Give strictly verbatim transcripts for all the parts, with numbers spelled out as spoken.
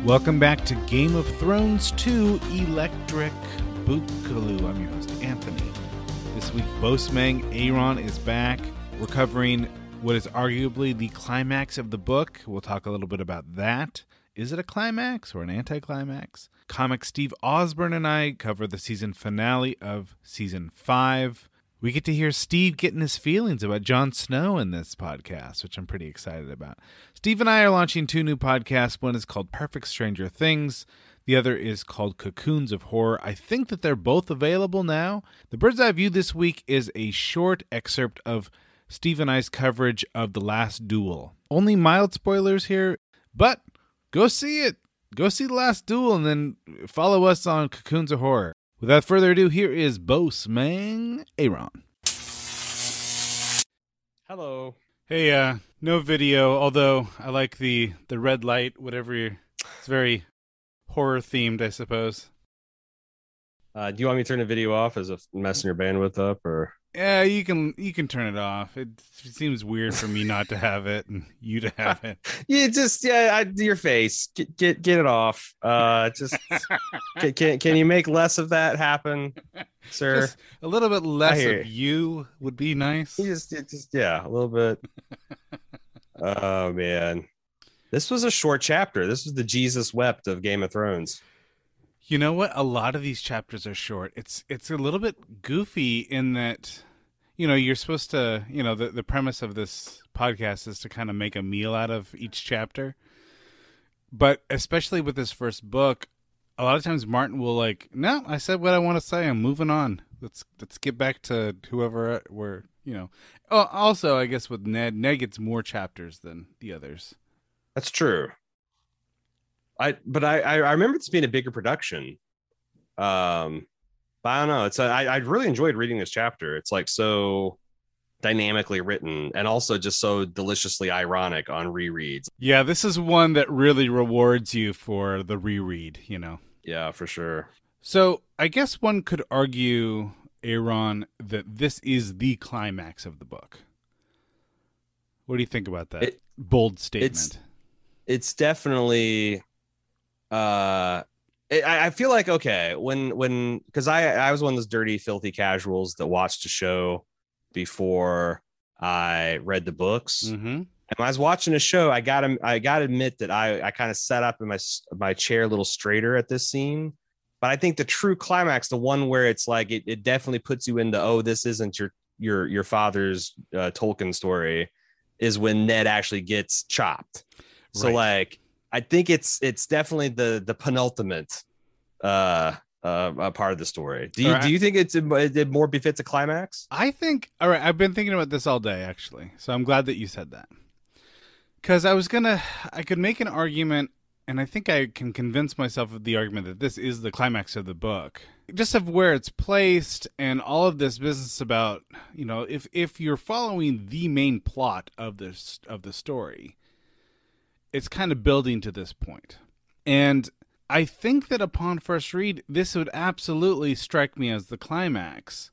Welcome back to Game of Thrones two Electric Boogaloo. I'm your host, Anthony. This week, Boasmang Aaron is back. We're covering what is arguably the climax of the book. We'll talk a little bit about that. Is it a climax or an anticlimax? Comic Steve Osborne and I cover the season finale of season five. We get to hear Steve getting his feelings about Jon Snow in this podcast, which I'm pretty excited about. Steve and I are launching two new podcasts. One is called Perfect Stranger Things. The other is called Cocoons of Horror. I think that they're both available now. The Bird's Eye View this week is a short excerpt of Steve and I's coverage of The Last Duel. Only mild spoilers here, but go see it. Go see The Last Duel and then follow us on Cocoons of Horror. Without further ado, here is Boasmang Aaron. Hello. Hey, uh, no video, although I like the, the red light, whatever you're... It's very horror-themed, I suppose. Uh, do you want me to turn the video off as a messing your bandwidth up, or...? Yeah, you can you can turn it off. It, it seems weird for me not to have it and you to have it. You just yeah, I, your face. Get get get it off. Uh, just can, can can you make less of that happen, sir? Just a little bit less of you would be nice. You just just yeah, a little bit. Oh man, this was a short chapter. This was the Jesus wept of Game of Thrones. You know what? A lot of these chapters are short. It's it's a little bit goofy in that, you know, you're supposed to, you know, the, the premise of this podcast is to kind of make a meal out of each chapter. But especially with this first book, a lot of times Martin will like, no, I said what I want to say. I'm moving on. Let's let's get back to whoever we're, you know. Oh, also, I guess with Ned, Ned gets more chapters than the others. That's true. I but I I remember this being a bigger production, um, but I don't know. It's a, I I really enjoyed reading this chapter. It's like so dynamically written and also just so deliciously ironic on rereads. Yeah, this is one that really rewards you for the reread. You know. Yeah, for sure. So I guess one could argue, Aaron, that this is the climax of the book. What do you think about that? It, bold statement. It's, it's definitely. Uh, I, I feel like okay when when because I I was one of those dirty, filthy casuals that watched the show before I read the books. Mm-hmm. And when I was watching a show, I got to I got to admit that I I kind of sat up in my my chair a little straighter at this scene. But I think the true climax, the one where it's like it, it definitely puts you into oh this isn't your your your father's uh, Tolkien story, is when Ned actually gets chopped. So right. like. I think it's it's definitely the the penultimate uh, uh, part of the story. Do you right. do you think it's it more befits a climax? I think. All right, I've been thinking about this all day actually, so I'm glad that you said that. Because I was gonna, I could make an argument, and I think I can convince myself of the argument that this is the climax of the book, just of where it's placed and all of this business about, you know, if if you're following the main plot of this of the story. It's kind of building to this point. And I think that upon first read, this would absolutely strike me as the climax.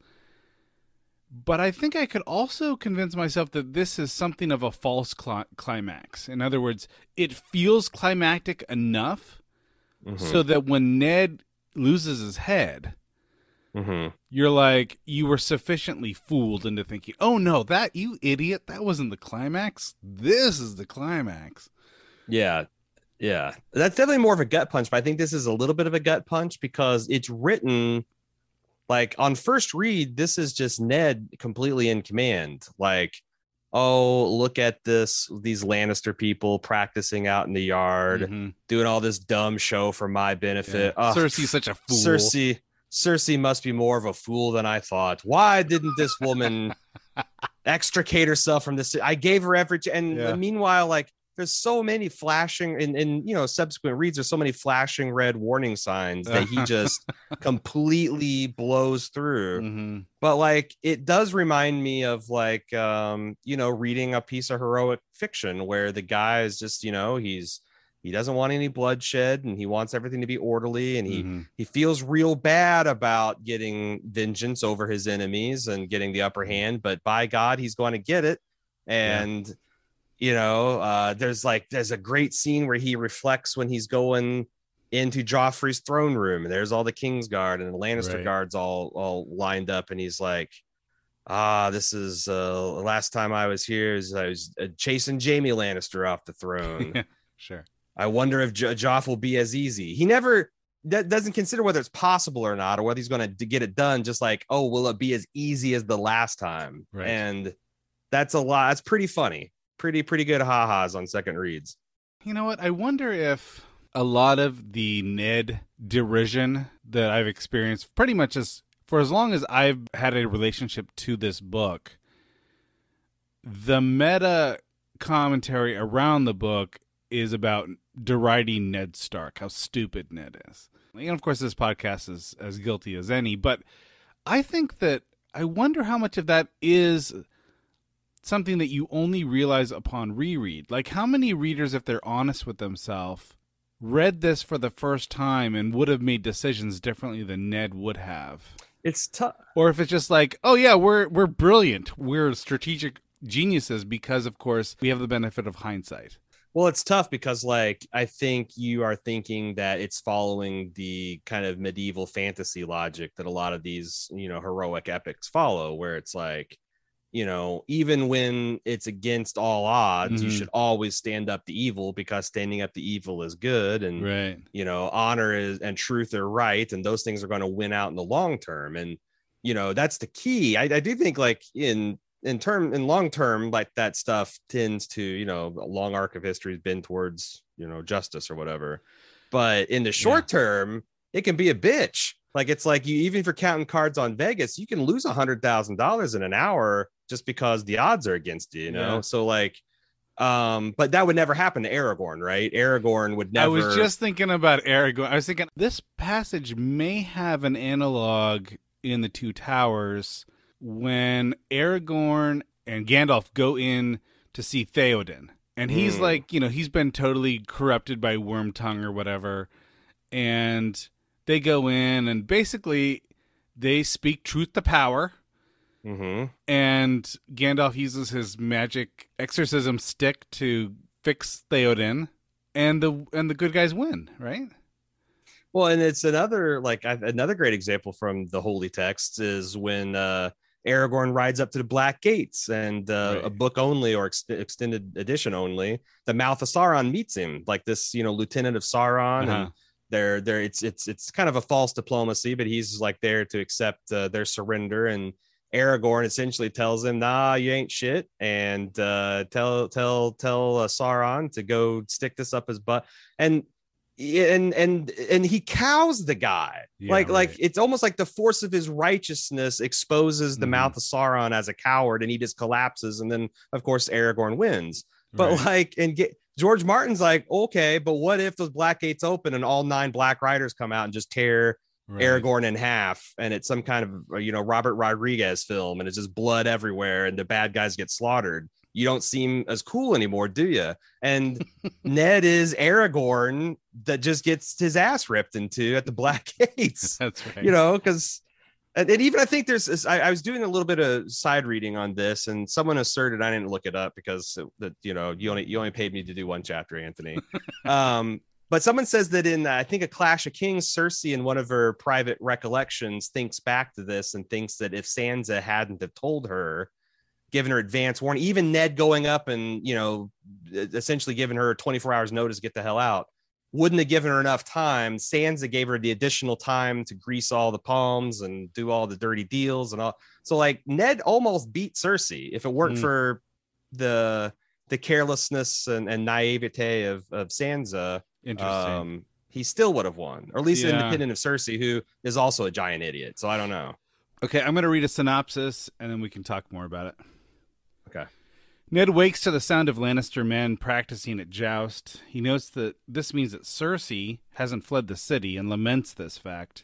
But I think I could also convince myself that this is something of a false cl- climax. In other words, it feels climactic enough mm-hmm. so that when Ned loses his head, mm-hmm. you're like, you were sufficiently fooled into thinking, oh no, that, you idiot, that wasn't the climax. This is the climax. Yeah, yeah, that's definitely more of a gut punch, but I think this is a little bit of a gut punch because it's written like on first read. This is just Ned completely in command. Like, oh, look at this, these Lannister people practicing out in the yard, mm-hmm. doing all this dumb show for my benefit. Yeah. Oh, Cersei's such a fool. Cersei, Cersei must be more of a fool than I thought. Why didn't this woman extricate herself from this? I gave her every, and yeah. meanwhile, like. There's so many flashing in, in, you know, subsequent reads. There's so many flashing red warning signs that he just completely blows through. Mm-hmm. But like, it does remind me of like, um, you know, reading a piece of heroic fiction where the guy is just, you know, he's, he doesn't want any bloodshed and he wants everything to be orderly. And he, mm-hmm. he feels real bad about getting vengeance over his enemies and getting the upper hand, but by God, he's going to get it. And, yeah. You know, uh, there's like there's a great scene where he reflects when he's going into Joffrey's throne room, and there's all the Kingsguard and the Lannister Right. guards all all lined up, and he's like, ah, this is uh, the last time I was here is I was uh, chasing Jaime Lannister off the throne. Sure. I wonder if jo- Joff will be as easy. He never that doesn't consider whether it's possible or not, or whether he's going to get it done. Just like, oh, will it be as easy as the last time? Right. And that's a lot. That's pretty funny. Pretty, pretty good ha-has on second reads. You know what? I wonder if a lot of the Ned derision that I've experienced pretty much as for as long as I've had a relationship to this book, the meta commentary around the book is about deriding Ned Stark, how stupid Ned is. And of course, this podcast is as guilty as any, but I think that I wonder how much of that is something that you only realize upon reread. Like, how many readers, if they're honest with themselves, read this for the first time and would have made decisions differently than Ned would have? It's tough. Or if it's just like, oh yeah, we're we're brilliant, we're strategic geniuses because, of course, we have the benefit of hindsight. Well, it's tough because, like, I think you are thinking that it's following the kind of medieval fantasy logic that a lot of these, you know, heroic epics follow, where it's like, you know, even when it's against all odds, Mm-hmm. you should always stand up to evil because standing up to evil is good. And, Right. you know, honor is and truth are right. And those things are going to win out in the long term. And, you know, that's the key. I, I do think, like, in in term in long term, like, that stuff tends to, you know, a long arc of history has been towards, you know, justice or whatever. But in the short Yeah. term, it can be a bitch. Like, it's like, you, even if you're counting cards on Vegas, you can lose a hundred thousand dollars in an hour just because the odds are against you, you know? Yeah. So, like, um, but that would never happen to Aragorn, right? Aragorn would never. I was just thinking about Aragorn. I was thinking this passage may have an analog in the Two Towers when Aragorn and Gandalf go in to see Theoden. And he's Hmm. like, you know, he's been totally corrupted by Wormtongue or whatever. And they go in and basically they speak truth to power. Mm-hmm. And Gandalf uses his magic exorcism stick to fix Theoden. And the and the good guys win, right? Well, and it's another, like, I've- another great example from the holy texts is when uh, Aragorn rides up to the Black Gates, and uh, Right. a book only or ex- extended edition only, the mouth of Sauron meets him, like this, you know, lieutenant of Sauron, Uh-huh. and they're there. It's it's it's kind of a false diplomacy, but he's like there to accept uh, their surrender, and Aragorn essentially tells him, "Nah, you ain't shit," and uh, tell tell tell uh, Sauron to go stick this up his butt, and and and and he cows the guy. Yeah, like like right. it's almost like the force of his righteousness exposes the Mhm. mouth of Sauron as a coward, and he just collapses, and then of course Aragorn wins. But Right. like, and get George Martin's like, okay, but what if those Black Gates open and all nine Black Riders come out and just tear Right. Aragorn in half, and it's some kind of, you know, Robert Rodriguez film, and it's just blood everywhere, and the bad guys get slaughtered? You don't seem as cool anymore, do you? And Ned is Aragorn that just gets his ass ripped into at the Black Gates, That's right. you know, because. And, and even I think there's this, I, I was doing a little bit of side reading on this, and someone asserted, I didn't look it up because that, you know, you only you only paid me to do one chapter, Anthony. um, but someone says that in uh, I think A Clash of Kings, Cersei, in one of her private recollections, thinks back to this and thinks that if Sansa hadn't have told her, given her advance warning, even Ned going up and, you know, essentially giving her twenty-four hours notice to get the hell out, wouldn't have given her enough time. Sansa gave her the additional time to grease all the palms and do all the dirty deals and all. So, like, Ned almost beat Cersei if it weren't Mm. for the the carelessness and, and naivete of, of Sansa. Interesting. Um, he still would have won, or at least Yeah. independent of Cersei, who is also a giant idiot. So I don't know. Okay, I'm going to read a synopsis, and then we can talk more about it. Okay. Ned wakes to the sound of Lannister men practicing at joust. He notes that this means that Cersei hasn't fled the city and laments this fact.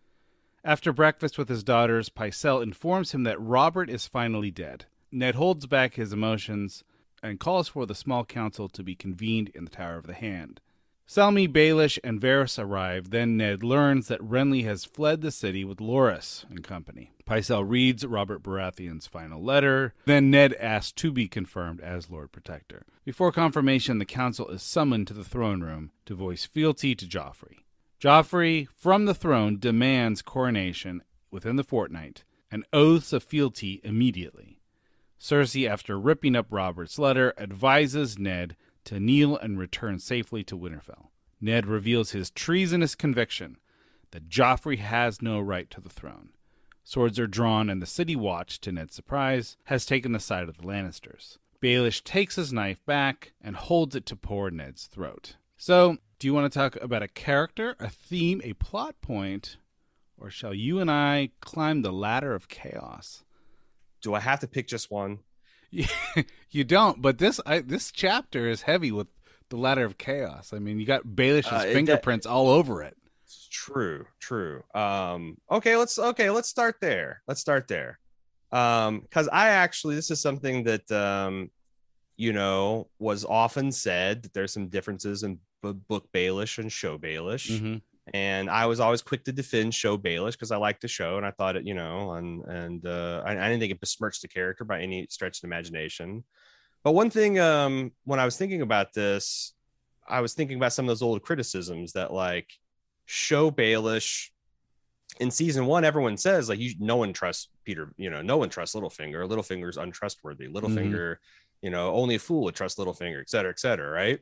After breakfast with his daughters, Pycelle informs him that Robert is finally dead. Ned holds back his emotions and calls for the small council to be convened in the Tower of the Hand. Selmy, Baelish, and Varys arrive. Then Ned learns that Renly has fled the city with Loras and company. Pycelle reads Robert Baratheon's final letter. Then Ned asks to be confirmed as Lord Protector. Before confirmation, the council is summoned to the throne room to voice fealty to Joffrey. Joffrey, from the throne, demands coronation within the fortnight and oaths of fealty immediately. Cersei, after ripping up Robert's letter, advises Ned to kneel and return safely to Winterfell. Ned reveals his treasonous conviction that Joffrey has no right to the throne. Swords are drawn, and the City Watch, to Ned's surprise, has taken the side of the Lannisters. Baelish takes his knife back and holds it to poor Ned's throat. So, do you want to talk about a character, a theme, a plot point, or shall you and I climb the ladder of chaos? Do I have to pick just one? You don't, but this I, this chapter is heavy with the ladder of chaos. I mean, you got Baelish's uh, fingerprints that, all over it. True, true. Um, okay, let's okay, let's start there. Let's start there. Um, because I actually, this is something that um, you know, was often said that there's some differences in b- book Baelish and show Baelish. Mm-hmm. And I was always quick to defend show Baelish because I liked the show and I thought it, you know, and and uh, I, I didn't think it besmirched the character by any stretch of imagination. But one thing, um, when I was thinking about this, I was thinking about some of those old criticisms that like show Baelish in season one, everyone says like you, no one trusts Peter, you know, no one trusts Littlefinger. Littlefinger's untrustworthy. Littlefinger, mm-hmm. you know, only a fool would trust Littlefinger, et cetera, et cetera, right?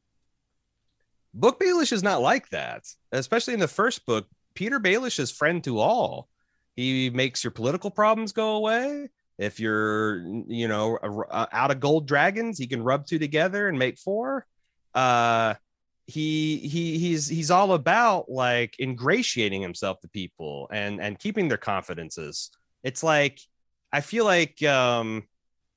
Book Baelish is not like that, especially in the first book. Peter Baelish is friend to all. He makes your political problems go away. If you're, you know, out of gold dragons, he can rub two together and make four. Uh, he he he's he's all about like ingratiating himself to people and and keeping their confidences. It's like I feel like um,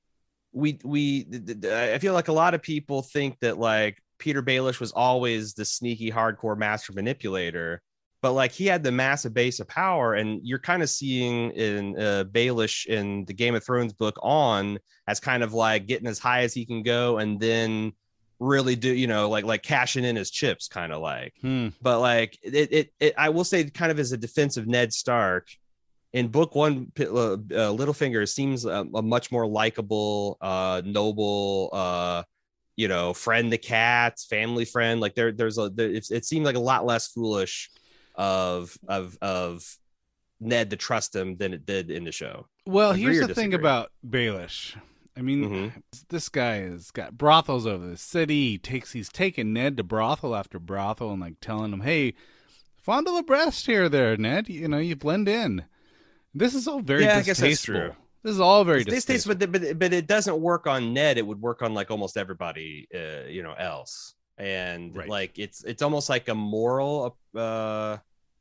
we we I feel like a lot of people think that like Peter Baelish was always the sneaky, hardcore master manipulator, but like he had the massive base of power, and you're kind of seeing in uh, Baelish in the Game of Thrones book on as kind of like getting as high as he can go, and then really do, you know, like like cashing in his chips, kind of like. Hmm. But like it, it, it, I will say, kind of as a defense of Ned Stark, in book one, uh, uh, Littlefinger seems a, a much more likable, uh, noble. Uh, you know, friend the cats, family friend. Like there, there's a, there, it, it seemed like a lot less foolish of, of, of Ned to trust him than it did in the show. Well, Agree here's the disagree? thing about Baelish. I mean, mm-hmm. this guy has got brothels over the city. He takes, he's taking Ned to brothel after brothel and like telling him, hey, fondle a breast here, there, Ned. You know, you blend in. This is all very yeah, distasteful. I guess that's true. This is all very this tastes, but, but but it doesn't work on Ned. It would work on like almost everybody, uh, you know, else. And right. like it's it's almost like a moral, uh,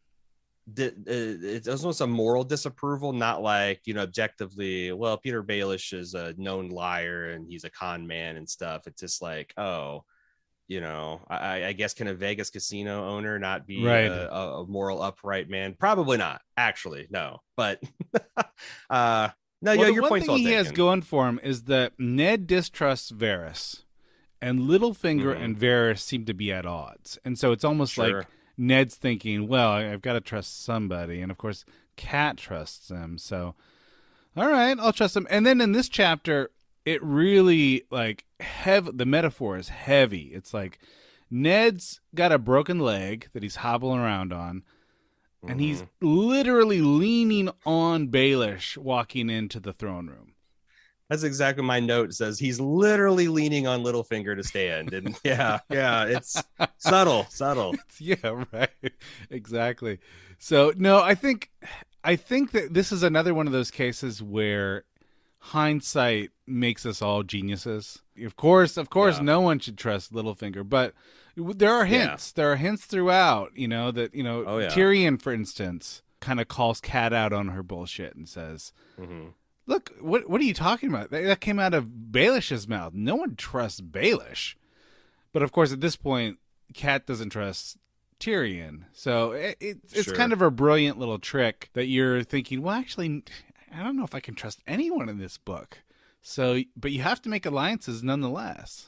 di- it's almost a moral disapproval, not like, you know, objectively. Well, Peter Baelish is a known liar and he's a con man and stuff. It's just like, oh, you know, I, I guess can a Vegas casino owner not be right. a, a moral upright man? Probably not. Actually, no. But uh. No, well, yeah, your one point's thing all he taken. has going for him is that Ned distrusts Varys, and Littlefinger mm-hmm. and Varys seem to be at odds. And so it's almost sure. like Ned's thinking, well, I've got to trust somebody. And, of course, Cat trusts him. So, all right, I'll trust him. And then in this chapter, it really, like, hev- the metaphor is heavy. It's like Ned's got a broken leg that he's hobbling around on. And mm-hmm. he's literally leaning on Baelish walking into the throne room. That's exactly my note. It says he's literally leaning on Littlefinger to stand. And yeah, yeah, it's subtle, subtle. It's, yeah, right. Exactly. So no, I think I think that this is another one of those cases where hindsight makes us all geniuses. Of course, of course, yeah. no one should trust Littlefinger, but there are hints. Yeah. There are hints throughout, you know, that, you know, oh, yeah. Tyrion, for instance, kind of calls Cat out on her bullshit and says, mm-hmm. look, what what are you talking about? That, that came out of Baelish's mouth. No one trusts Baelish. But, of course, at this point, Cat doesn't trust Tyrion. So it, it, it's sure. kind of a brilliant little trick that you're thinking, well, actually, I don't know if I can trust anyone in this book. So, but you have to make alliances nonetheless.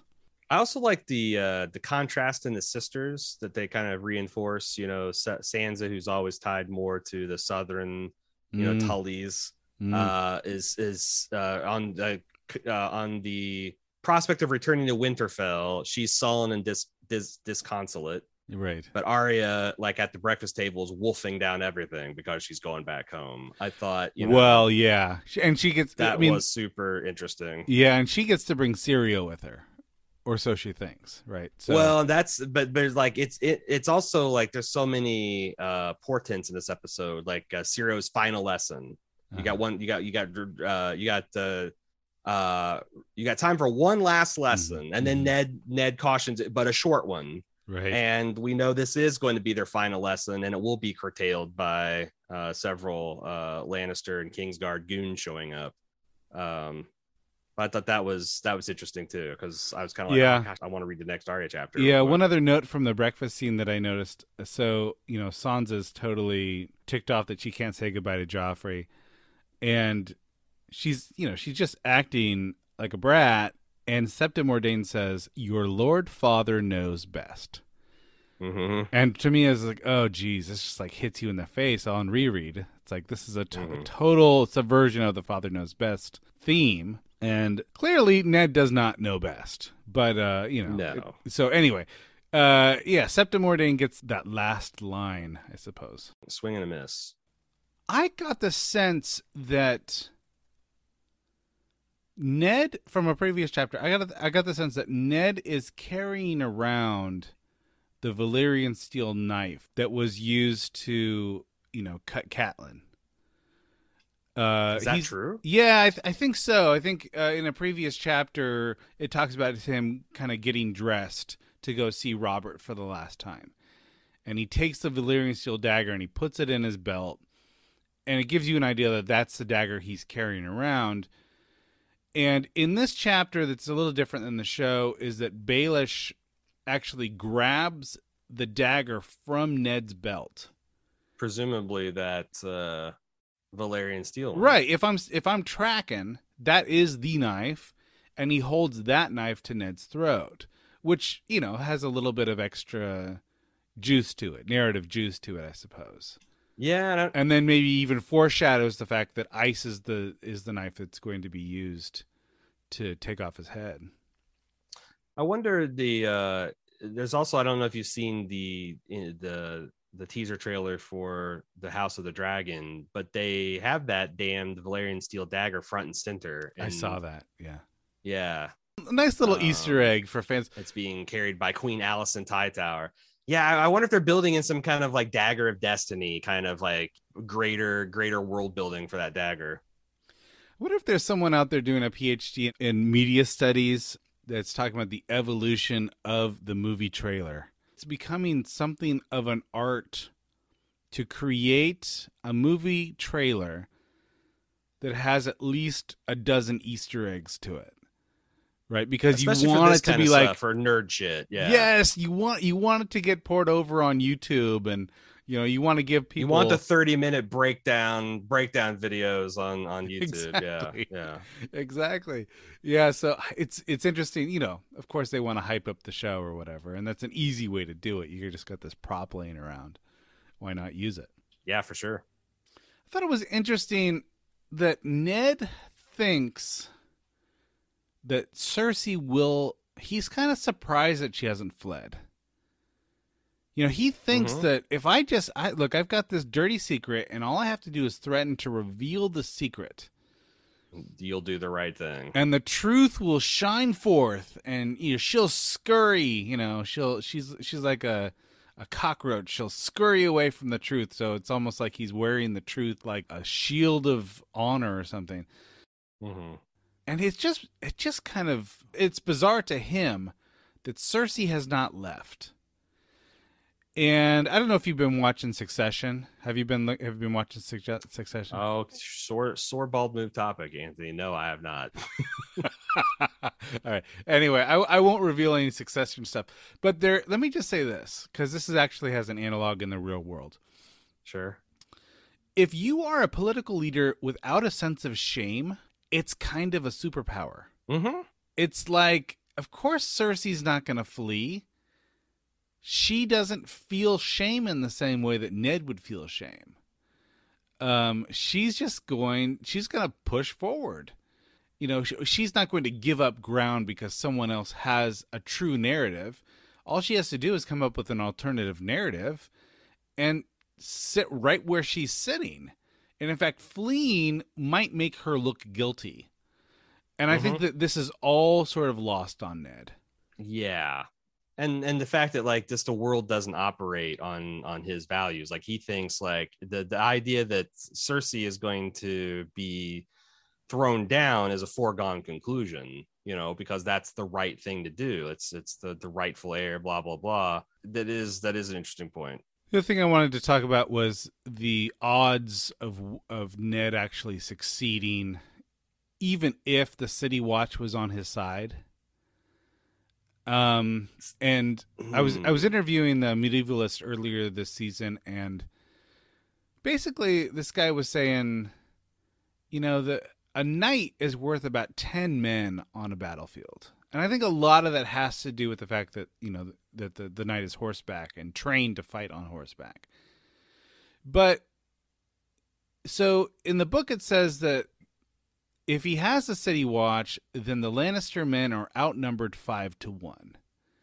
I also like the uh, the contrast in the sisters that they kind of reinforce. You know, Sa- Sansa, who's always tied more to the southern, you know, Mm, Tullys, mm, uh, is is uh, on the uh, on the prospect of returning to Winterfell. She's sullen and dis, dis disconsolate. right. But Arya, like at the breakfast table, is wolfing down everything because she's going back home. I thought, you know, Well, yeah, She- and she gets. I that mean, was super interesting. yeah, and she gets to bring Syrio with her, or so she thinks, right? So, Well, that's but there's like it's it it's also like there's so many uh portents in this episode, like uh, Cyro's final lesson. You uh, got one. You got you got uh you got the uh you got time for one last lesson, mhm, and then mhm, Ned Ned cautions it, but a short one. right. And we know this is going to be their final lesson, and it will be curtailed by uh, several uh, Lannister and Kingsguard goons showing up. Um, but I thought that was that was interesting too, because I was kind of like, Yeah. oh gosh, I want to read the next Arya chapter. Yeah, real quick. one other note from the breakfast scene that I noticed. So, you know, Sansa's totally ticked off that she can't say goodbye to Joffrey. And she's, you know, she's just acting like a brat. And Septim Ordain says, "Your Lord Father knows best." Mhm. And to me, it's like, oh, geez, this just like hits you in the face on reread. It's like, this is a, to- a Mhm. total subversion of the Father knows best theme. And clearly, Ned does not know best. But, uh, you know. No. it- so, anyway, uh, yeah, Septim Ordain gets that last line, I suppose. Swing and a miss. I got the sense that Ned, from a previous chapter, I got I got the sense that Ned is carrying around the Valyrian steel knife that was used to, you know, cut Catelyn. Uh, Is that he's- true? Yeah, I, th- I think so. I think uh, in a previous chapter, it talks about him kind of getting dressed to go see Robert for the last time. And he takes the Valyrian steel dagger and he puts it in his belt. And it gives you an idea that that's the dagger he's carrying around. And in this chapter, that's a little different than the show, is that Baelish actually grabs the dagger from Ned's belt. Presumably that uh, Valerian steel. one. Right. If I'm if I'm tracking, that is the knife, and he holds that knife to Ned's throat, which, you know, has a little bit of extra juice to it, narrative juice to it, I suppose. Yeah. And I, And then maybe even foreshadows the fact that ice is the is the knife that's going to be used to take off his head. I wonder the uh there's also I don't know if you've seen the the the teaser trailer for the House of the Dragon, but they have that damned Valerian steel dagger front and center. I And saw that. Yeah. yeah, A nice little Um, Easter egg for fans. it's being carried by Queen Alicent Hightower. Yeah, I I wonder if they're building in some kind of like dagger of destiny, kind of like greater greater world building for that dagger. What if there's someone out there doing a PhD in media studies that's talking about the evolution of the movie trailer? It's becoming something of an art to create a movie trailer that has at least a dozen Easter eggs to it, right? Because Especially you for want this it to kind be of like, stuff, for nerd shit. Yeah. yes, you want you want it to get poured over on YouTube, and you know you want to give people You want the thirty minute breakdown breakdown videos on on YouTube. Exactly. Yeah. Yeah. Exactly. Yeah, so it's it's interesting, you know, of course they want to hype up the show or whatever, and that's an easy way to do it. You just got this prop laying around. Why not use it? Yeah, for sure. I thought it was interesting that Ned thinks that Cersei will he's kind of surprised that she hasn't fled. You know, he thinks Mhm. that if I just I look, I've got this dirty secret and all I have to do is threaten to reveal the secret. You'll do the right thing. And the truth will shine forth, and you know she'll scurry. You know she'll she's she's like a a cockroach. She'll scurry away from the truth. So it's almost like he's wearing the truth like a shield of honor or something. Mm-hmm. And it's just it just kind of it's bizarre to him that Cersei has not left. And I don't know if you've been watching Succession. Have you been have you been watching Succession? Oh, sore sore bald move topic, Anthony. No, I have not. All right. Anyway, I, I won't reveal any Succession stuff, but there. Let me just say this, because this is actually has an analog in the real world. Sure. If you are a political leader without a sense of shame, it's kind of a superpower. Mm-hmm. It's like of course Cersei's not going to flee. She doesn't feel shame in the same way that Ned would feel shame. Um, she's just going, she's going to push forward. You know, she's not going to give up ground because someone else has a true narrative. All she has to do is come up with an alternative narrative and sit right where she's sitting. And in fact, fleeing might make her look guilty. And I mm-hmm. think that this is all sort of lost on Ned. Yeah. And and the fact that like just the world doesn't operate on on his values. Like he thinks like the, the idea that Cersei is going to be thrown down is a foregone conclusion, you know, because that's the right thing to do. It's it's the, the rightful heir, blah, blah, blah. That is that is an interesting point. The other thing I wanted to talk about was the odds of of Ned actually succeeding, even if the City Watch was on his side. Um, and I was I was interviewing the medievalist earlier this season, and basically this guy was saying, you know, the a knight is worth about ten men on a battlefield. And I think a lot of that has to do with the fact that, you know, that the, the knight is horseback and trained to fight on horseback. But so in the book, it says that if he has a City Watch, then the Lannister men are outnumbered five to one.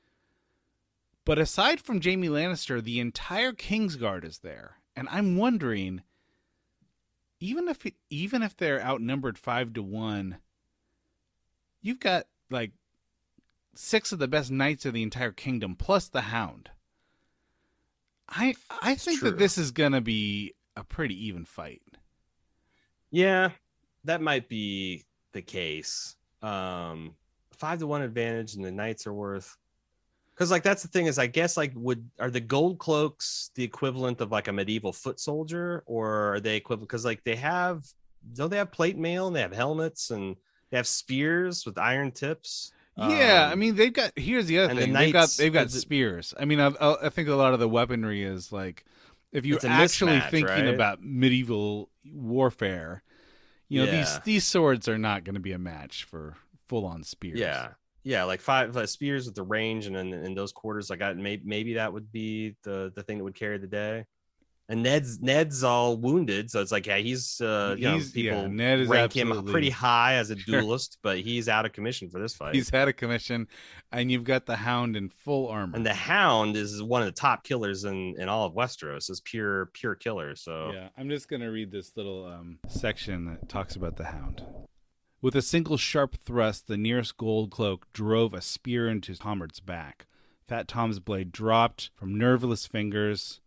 But aside from Jaime Lannister, the entire Kingsguard is there. And I'm wondering, even if even if they're outnumbered five to one, you've got like six of the best knights of the entire kingdom, plus the Hound. I I think True. that this is gonna be a pretty even fight. Yeah, that might be the case. Um, five to one advantage, and the knights are worth. Because like that's the thing is, I guess like would are the gold cloaks the equivalent of like a medieval foot soldier, or are they equivalent? Because like they have, don't they have plate mail and they have helmets and they have spears with iron tips? Yeah, um, I mean they've got. Here's the other and thing: the they've got knights- they've got the- spears. I mean, I, I think a lot of the weaponry is like, if you're It's a actually mismatch, thinking right? about medieval warfare, you know, Yeah. these these swords are not going to be a match for full on spears. Yeah, yeah, like five uh, spears with the range, and then in those quarters, like I maybe maybe that would be the the thing that would carry the day. And Ned's Ned's all wounded, so it's like yeah, he's uh, you He's- know, people yeah, Ned is rank him absolutely- pretty high as a Sure. duelist, but he's out of commission for this fight. He's had a commission, and you've got the Hound in full armor. And the Hound is one of the top killers in, in all of Westeros. Is pure pure killer. So Yeah, I'm just going to read this little um, section that talks about the Hound. With a single sharp thrust, the nearest gold cloak drove a spear into Tomard's back. Fat Tom's blade dropped from nerveless fingers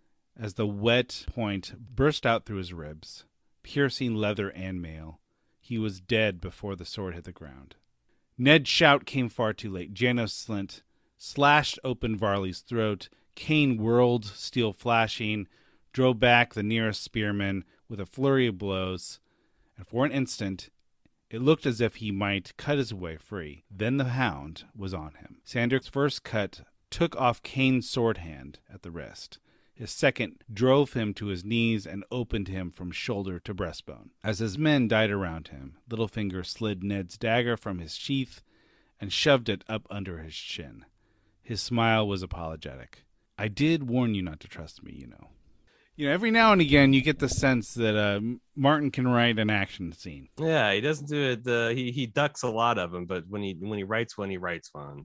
as the wet point burst out through his ribs, piercing leather and mail. He was dead before the sword hit the ground. Ned's shout came far too late. Janos Slint slashed open Varley's throat. Cain whirled, steel flashing, drove back the nearest spearman with a flurry of blows, and for an instant it looked as if he might cut his way free. Then the Hound was on him. Sandor's first cut took off Cain's sword hand at the wrist. His second drove him to his knees and opened him from shoulder to breastbone. As his men died around him, Littlefinger slid Ned's dagger from his sheath and shoved it up under his chin. His smile was apologetic. I did warn you not to trust me, you know. You know, every now and again you get the sense that uh, Martin can write an action scene. yeah, he doesn't do it. Uh, he he ducks a lot of them, but when he when he writes one, he writes one.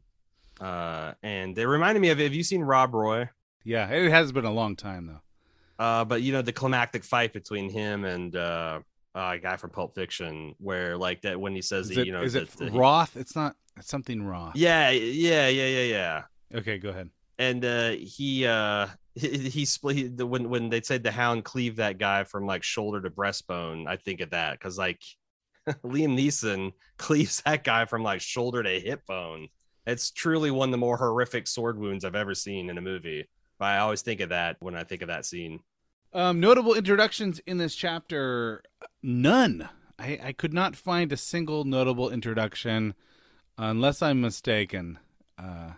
Uh, and it reminded me of. Have you seen Rob Roy? Yeah, it has been a long time, though. Uh, but you know the climactic fight between him and uh, uh, a guy from Pulp Fiction, where like that when he says, Is that, it, you know, is it that- that he- Roth? It's not. It's something Roth. yeah, yeah, yeah, yeah, yeah. Okay, go ahead. And uh, he uh, he, he split he, the, when when they said the Hound cleaved that guy from like shoulder to breastbone. I think of that because like Liam Neeson cleaves that guy from like shoulder to hip bone. It's truly one of the more horrific sword wounds I've ever seen in a movie. But I always think of that when I think of that scene. Um, notable introductions in this chapter, none. I, I could not find a single notable introduction, unless I'm mistaken. Uh,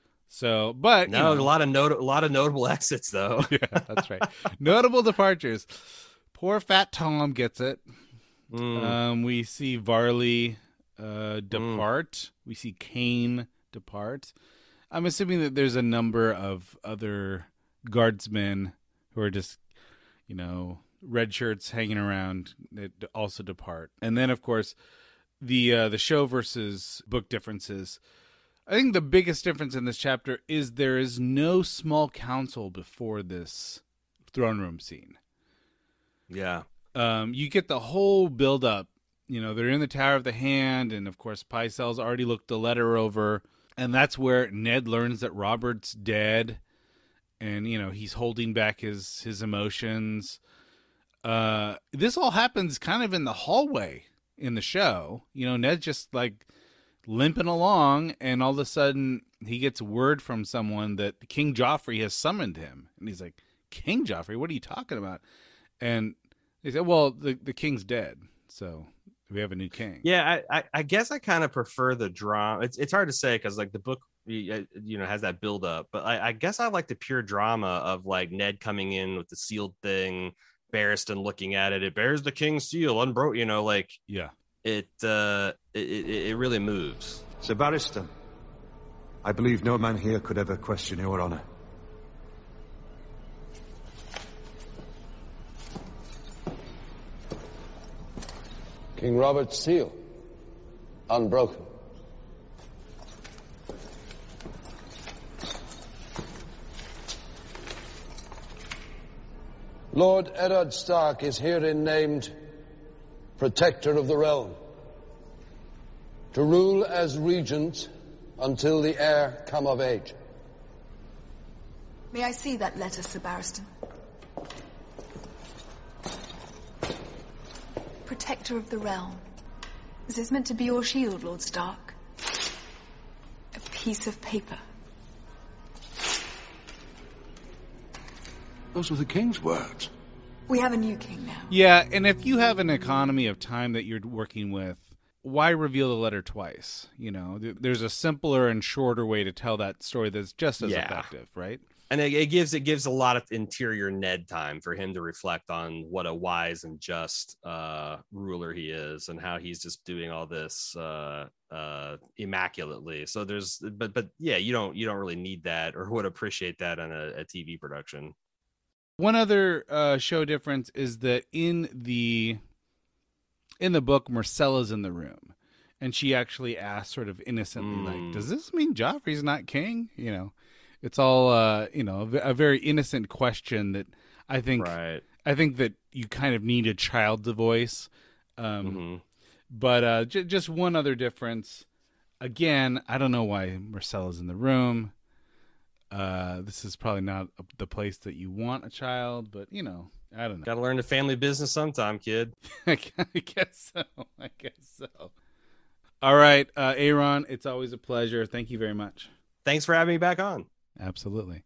so, but No, you know, a lot of not- a lot of notable exits though. yeah, that's right. Notable departures. Poor Fat Tom gets it. Mm. Um, we see Varley uh, depart. Mm. We see Cain depart. I'm assuming that there's a number of other guardsmen who are just, you know, red shirts hanging around that also depart. And then, of course, the uh, the show versus book differences. I think the biggest difference in this chapter is there is no small council before this throne room scene. Yeah. Um, you get the whole build up. You know, they're in the Tower of the Hand, and of course, Pycelle's already looked the letter over. And that's where Ned learns that Robert's dead, and you know he's holding back his his emotions. Uh, this all happens kind of in the hallway in the show. You know, Ned's just like limping along, and all of a sudden he gets word from someone that King Joffrey has summoned him, and he's like, "King Joffrey, what are you talking about?" And they said, "Well, the the king's dead, so." We have a new king. Yeah, I, I, I guess I kind of prefer the drama. It's it's hard to say because like the book, you know, has that build up. But I, I guess I like the pure drama of like Ned coming in with the sealed thing, Barristan looking at it. It bears the king's seal, unbroken. You know, like yeah, it uh, it, it it really moves. Sir Barristan, I believe no man here could ever question your honor. King Robert's seal, unbroken. Lord Eddard Stark is herein named Protector of the Realm, to rule as regent until the heir come of age. May I see that letter, Sir Barristan? Protector of the Realm. Is this meant to be your shield, Lord Stark? A piece of paper. Those were the king's words. We have a new king now. Yeah, and if you have an economy of time that you're working with, why reveal the letter twice? You know, there's a simpler and shorter way to tell that story that's just as yeah. effective, right? And it, it gives it gives a lot of interior Ned time for him to reflect on what a wise and just uh, ruler he is, and how he's just doing all this uh, uh, immaculately. So there's, but but yeah, you don't you don't really need that or would appreciate that on a, a T V production. One other uh, show difference is that in the in the book, Myrcella's in the room, and she actually asks sort of innocently, mm. like, "Does this mean Joffrey's not king?" You know. It's all, uh, you know, a very innocent question that I think, right. I think that you kind of need a child's voice. Um, mm-hmm. But uh, j- just one other difference. Again, I don't know why Myrcella's in the room. Uh, this is probably not the place that you want a child, but, you know, I don't know. Got to learn the family business sometime, kid. I guess so. I guess so. All right, uh, Aaron, it's always a pleasure. Thank you very much. Thanks for having me back on. Absolutely.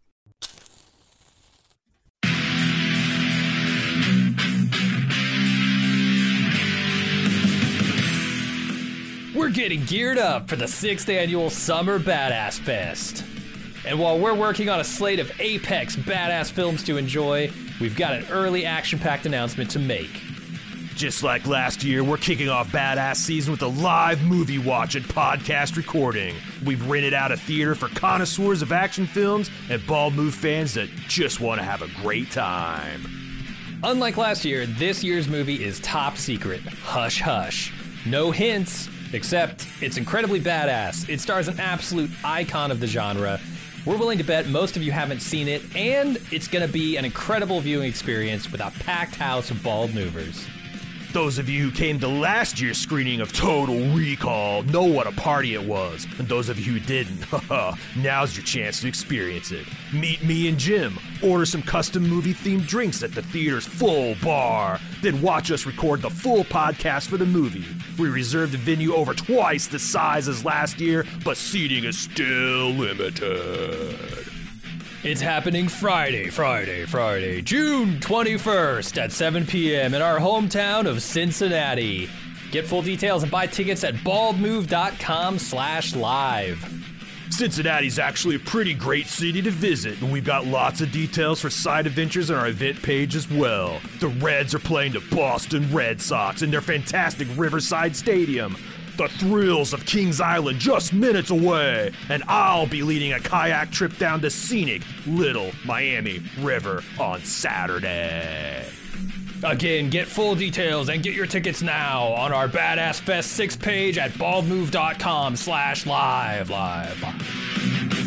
We're getting geared up for the sixth annual Summer Badass Fest. And while we're working on a slate of apex badass films to enjoy, we've got an early action-packed announcement to make. Just like last year, we're kicking off Badass Season with a live movie watch and podcast recording. We've rented out a theater for connoisseurs of action films and Bald Move fans that just want to have a great time. Unlike last year, this year's movie is top secret. Hush hush. No hints, except it's incredibly badass. It stars an absolute icon of the genre. We're willing to bet most of you haven't seen it, and it's going to be an incredible viewing experience with a packed house of Bald Movers. Those of you who came to last year's screening of Total Recall know what a party it was. And those of you who didn't, now's your chance to experience it. Meet me and Jim, order some custom movie-themed drinks at the theater's full bar, then watch us record the full podcast for the movie. We reserved the venue over twice the size as last year, but seating is still limited. It's happening Friday, Friday, Friday, June twenty-first at seven p.m. in our hometown of Cincinnati. Get full details and buy tickets at baldmove.com slash live. Cincinnati's actually a pretty great city to visit, and we've got lots of details for side adventures on our event page as well. The Reds are playing the Boston Red Sox in their fantastic Riverside Stadium. The thrills of Kings Island just minutes away, and I'll be leading a kayak trip down to scenic Little Miami River on Saturday. Again, get full details and get your tickets now on our Badass Fest six page at baldmove.com slash live, live, live.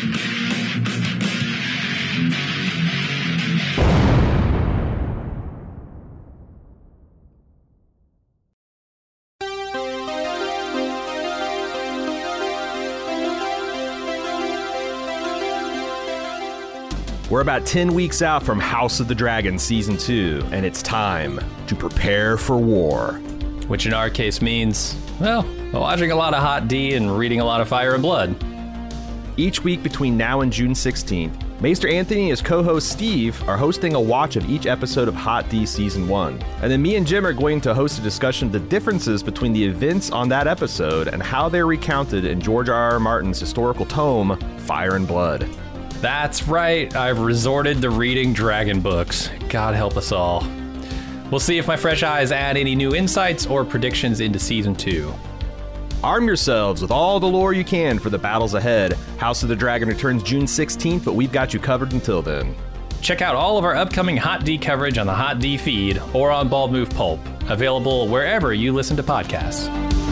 We're about ten weeks out from House of the Dragon Season two, and it's time to prepare for war. Which in our case means, well, watching a lot of Hot D and reading a lot of Fire and Blood. Each week between now and June sixteenth, Maester Anthony and his co-host Steve are hosting a watch of each episode of Hot D Season one. And then me and Jim are going to host a discussion of the differences between the events on that episode and how they're recounted in George R R. Martin's historical tome, Fire and Blood. That's right, I've resorted to reading dragon books. God help us all. We'll see if my fresh eyes add any new insights or predictions into Season two. Arm yourselves with all the lore you can for the battles ahead. House of the Dragon returns June sixteenth, but we've got you covered until then. Check out all of our upcoming Hot D coverage on the Hot D feed or on Bald Move Pulp, available wherever you listen to podcasts.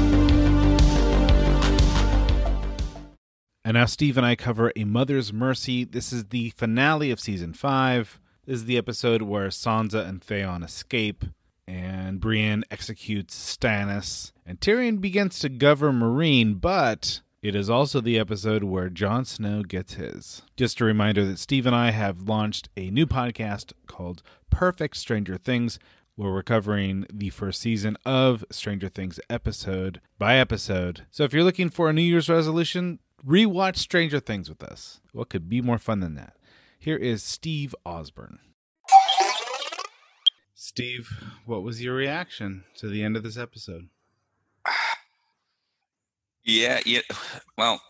And now Steve and I cover A Mother's Mercy. This is the finale of Season five. This is the episode where Sansa and Theon escape, and Brienne executes Stannis, and Tyrion begins to govern Meereen, but it is also the episode where Jon Snow gets his. Just a reminder that Steve and I have launched a new podcast called Perfect Stranger Things, where we're covering the first season of Stranger Things episode by episode. So if you're looking for a New Year's resolution, rewatch Stranger Things with us. What could be more fun than that? Here is Steve Osborne. Steve, what was your reaction to the end of this episode? Yeah, yeah. Well,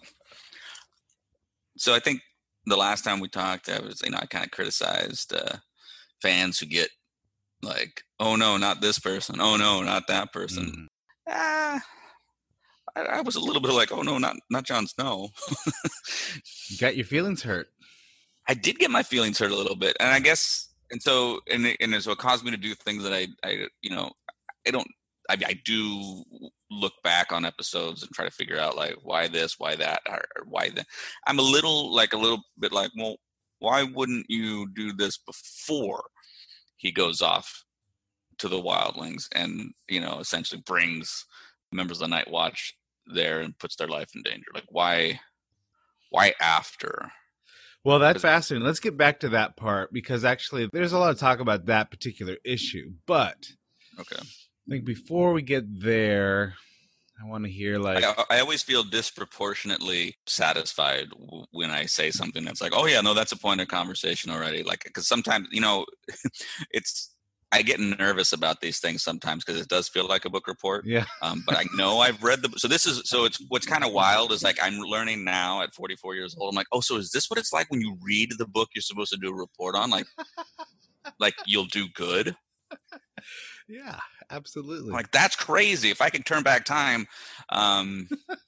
so I think the last time we talked, I was, you know, I kind of criticized uh, fans who get like, oh no, not this person. Oh no, not that person. Mm-hmm. Ah. I, I was a little bit like, oh no, not not Jon Snow. You got your feelings hurt. I did get my feelings hurt a little bit, and I guess, and so, and it, and so it caused me to do things that I, I, you know, I don't, I, I do look back on episodes and try to figure out like why this, why that, or, or why that. I'm a little like a little bit like, well, why wouldn't you do this before he goes off to the wildlings and, you know, essentially brings members of the Night Watch there and puts their life in danger? Like, why why after? Well, that's fascinating. Let's get back to that part, because actually there's a lot of talk about that particular issue. But okay, I think before we get there, I want to hear like I, I always feel disproportionately satisfied w- when I say something that's like, oh yeah, no, that's a point of conversation already. Like, because sometimes, you know, it's I get nervous about these things sometimes because it does feel like a book report. Yeah. Um, but I know I've read the, so this is, so it's, what's kind of wild is like, I'm learning now at forty-four years old. I'm like, oh, so is this what it's like when you read the book you're supposed to do a report on? Like, like you'll do good. Yeah, absolutely. Like, that's crazy. If I could turn back time, um,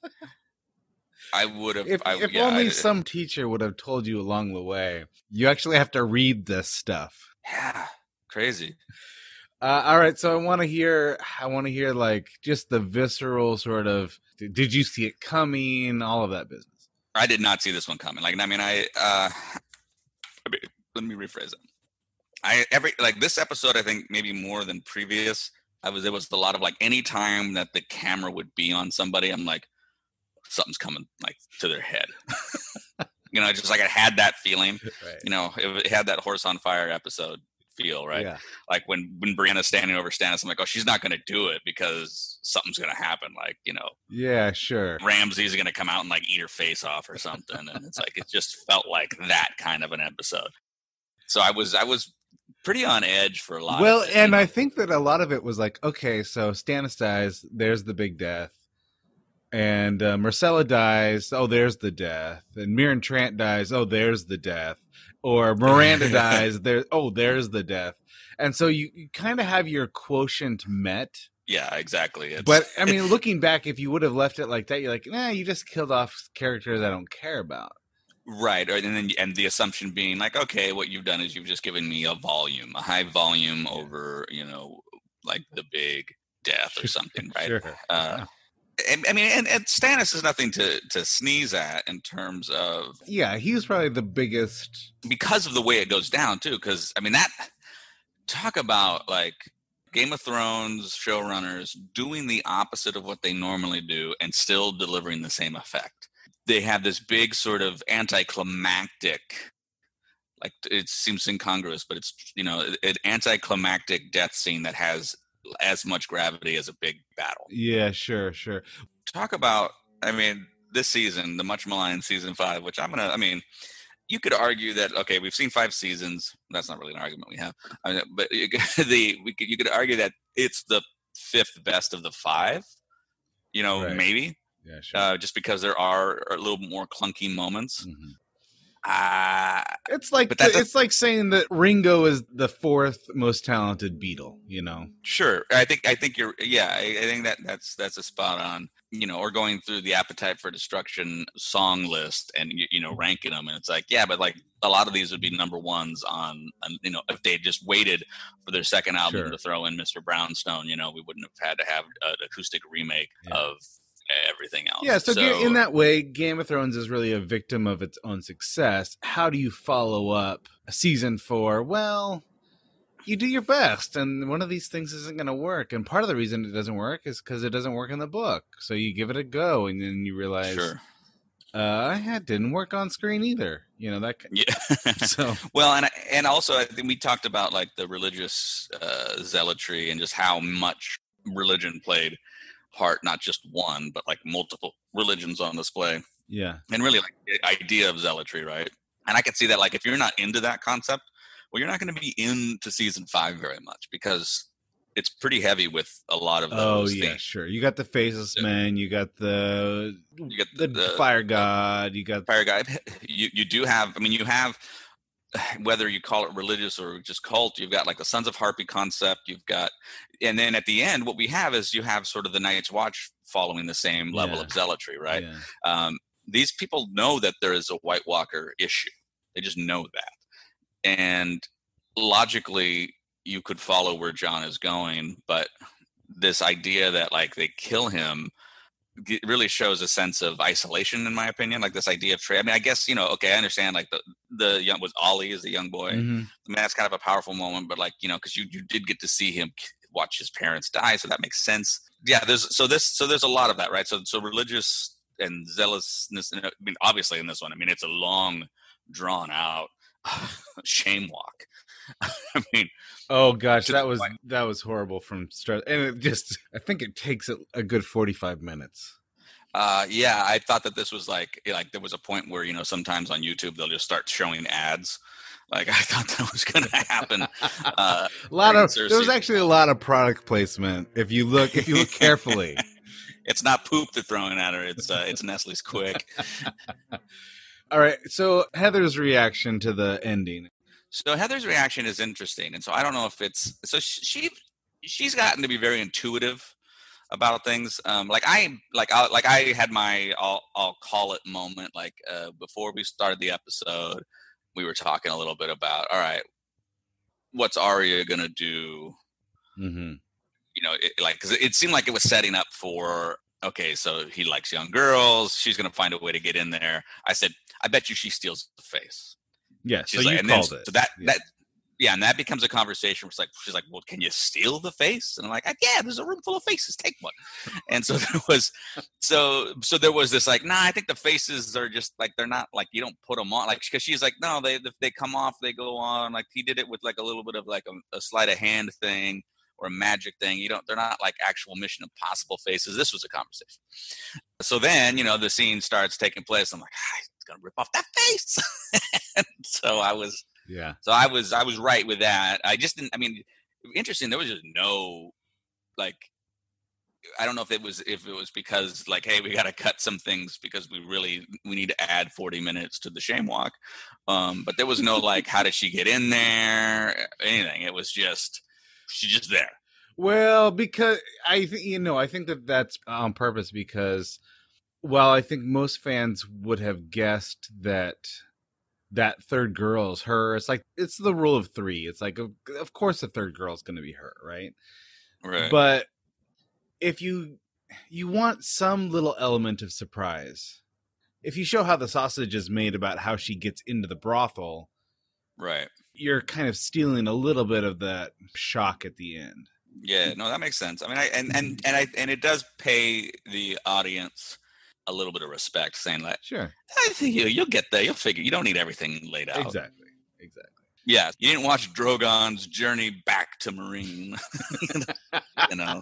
I would have. If, I, if yeah, only I, some teacher would have told you along the way, you actually have to read this stuff. Yeah. Crazy. Uh, all right, so I want to hear. I want to hear like just the visceral sort of. Did you see it coming? All of that business. I did not see this one coming. Like, I mean, I. Uh, let me rephrase it. I every like this episode. I think maybe more than previous. I was there was a lot of like any time that the camera would be on somebody, I'm like, something's coming like to their head. You know, just like I had that feeling. Right. You know, it, it had that horse on fire episode feel, right? Yeah. Like when when Brianna's standing over Stannis, I'm like, oh, she's not going to do it because something's going to happen. Like, you know, yeah, sure. Ramsay's going to come out and like eat her face off or something, and it's like it just felt like that kind of an episode. So I was I was pretty on edge for a lot. Well, of it, and you know? I think that a lot of it was like, okay, so Stannis dies, there's the big death, and uh, Myrcella dies, oh, there's the death, and Mirren Trant dies, oh, there's the death. Or Miranda dies, there. Oh, there's the death. And so you, you kind of have your quotient met Yeah, exactly. It's, But I mean, looking back, if you would have left it like that, you're like, nah, you just killed off characters I don't care about. right. Or, and then and the assumption being like, okay, what you've done is you've just given me a volume, a high volume over, you know, like the big death or something, right? Sure. Uh, and, I mean, and, and Stannis is nothing to to sneeze at in terms of Yeah, he was probably the biggest. because of the way it goes down too. Because I mean, that talk about like Game of Thrones showrunners doing the opposite of what they normally do and still delivering the same effect. They have this big sort of anticlimactic, like it seems incongruous, but it's, you know, an anticlimactic death scene that has as much gravity as a big battle. Yeah, sure, sure. Talk about, I mean, this season, the much maligned season five, which I'm gonna, I mean, you could argue that, okay, we've seen five seasons. That's not really an argument we have, I mean, but you could, the we could, you could argue that it's the fifth best of the five. You know, Right. maybe Yeah, sure. uh, just because there are a little more clunky moments. Mhm. Uh, It's like but that does- it's like saying that Ringo is the fourth most talented Beatle. You know. Sure, I think I think you're. Yeah, I, I think that that's that's a spot on. You know, or going through the Appetite for Destruction song list and you, you know ranking them, and it's like, yeah, but like a lot of these would be number ones on, on you know, if they just waited for their second album Sure. to throw in Mister Brownstone, you know, we wouldn't have had to have an acoustic remake Yeah. of everything else. Yeah, so, Ga- in that way, Game of Thrones is really a victim of its own success. How do you follow up season four? Well, you do your best, and one of these things isn't going to work. And part of the reason it doesn't work is because it doesn't work in the book. So you give it a go, and then you realize, sure, uh, it didn't work on screen either. You know that. yeah. So Well, and and also I think we talked about like the religious uh, zealotry and just how much religion played part, not just one, but like multiple religions on display, yeah, and really like the idea of zealotry, right? And I could see that like if you're not into that concept, well, you're not going to be into season five very much because it's pretty heavy with a lot of oh those yeah, things. sure. You got the faceless Yeah. men. You got the You get the, the, the fire god. You got fire guide. You you do have. I mean, you have whether you call it religious or just cult. You've got like the Sons of Harpy concept. You've got, and then at the end, what we have is you have sort of the Night's Watch following the same level Yeah. of zealotry, right? yeah. Um, these people know that there is a White Walker issue. They just know that, and logically, you could follow where John is going, but this idea that like they kill him g- really shows a sense of isolation, in my opinion. Like this idea of trade. I mean, I guess you know. Okay, I understand. Like the the young was Ollie is the young boy. Mhm. I mean, that's kind of a powerful moment, but like you know, because you you did get to see him k- watch his parents die, so that makes sense. Yeah, there's so this so there's a lot of that, right? So so religious and zealousness. And I mean, obviously in this one, I mean, it's a long, drawn out shame walk. I mean, Oh gosh, to that the was point. that was horrible from start, and it just I think it takes a, a good forty-five minutes. Uh, yeah, I thought that this was like like there was a point where you know sometimes on YouTube they'll just start showing ads. Like I thought that was going to happen. Uh, A lot of Cersei. there was actually a lot of product placement if you look if you look carefully. it's not poop they're throwing at her. It's uh, it's Nestle's Quick. All right, so Heather's reaction to the ending. So Heather's reaction is interesting, and so I don't know if it's so she she's gotten to be very intuitive about things. Um, like I like I like I had my I'll I'll call it moment. Like uh, before we started the episode, we were talking a little bit about all right, what's Arya gonna do? Mm-hmm. You know, it, like because it seemed like it was setting up for okay, so he likes young girls. She's gonna find a way to get in there. I said, I bet you she steals the face. Yeah, She's so like, you and then- called it. So that Yeah. that yeah, and that becomes a conversation where it's like she's like, well, can you steal the face? And I'm like, yeah, there's a room full of faces, take one. And so there was, so so there was this like, nah, I think the faces are just like they're not like you don't put them on like because she's like, no, they they come off, they go on. Like he did it with like a little bit of like a, a sleight of hand thing or a magic thing. You don't, they're not like actual Mission Impossible faces. This was a conversation. So then you know the scene starts taking place. I'm like, ah, it's gonna rip off that face. And so I was. Yeah. So I was I was right with that. I just didn't. I mean, interesting. There was just no, like, I don't know if it was if it was because like, hey, we got to cut some things because we really we need to add forty minutes to the shame walk. Um, but there was no like, how did she get in there? Anything. It was just she's just there. Well, because I think you know, I think that that's on purpose because, well, I think most fans would have guessed that that third girl is her. It's like it's the rule of three. It's like, of, of course, the third girl is going to be her, right? Right. But if you you want some little element of surprise, if you show how the sausage is made about how she gets into the brothel, right, you're kind of stealing a little bit of that shock at the end. Yeah, no, that makes sense. I mean, I and and and I and it does pay the audience a little bit of respect, saying like, sure, I think you you'll get there, you'll figure. You don't need everything laid out. Exactly, exactly. Yeah, you didn't watch Drogon's journey back to Marine. You know.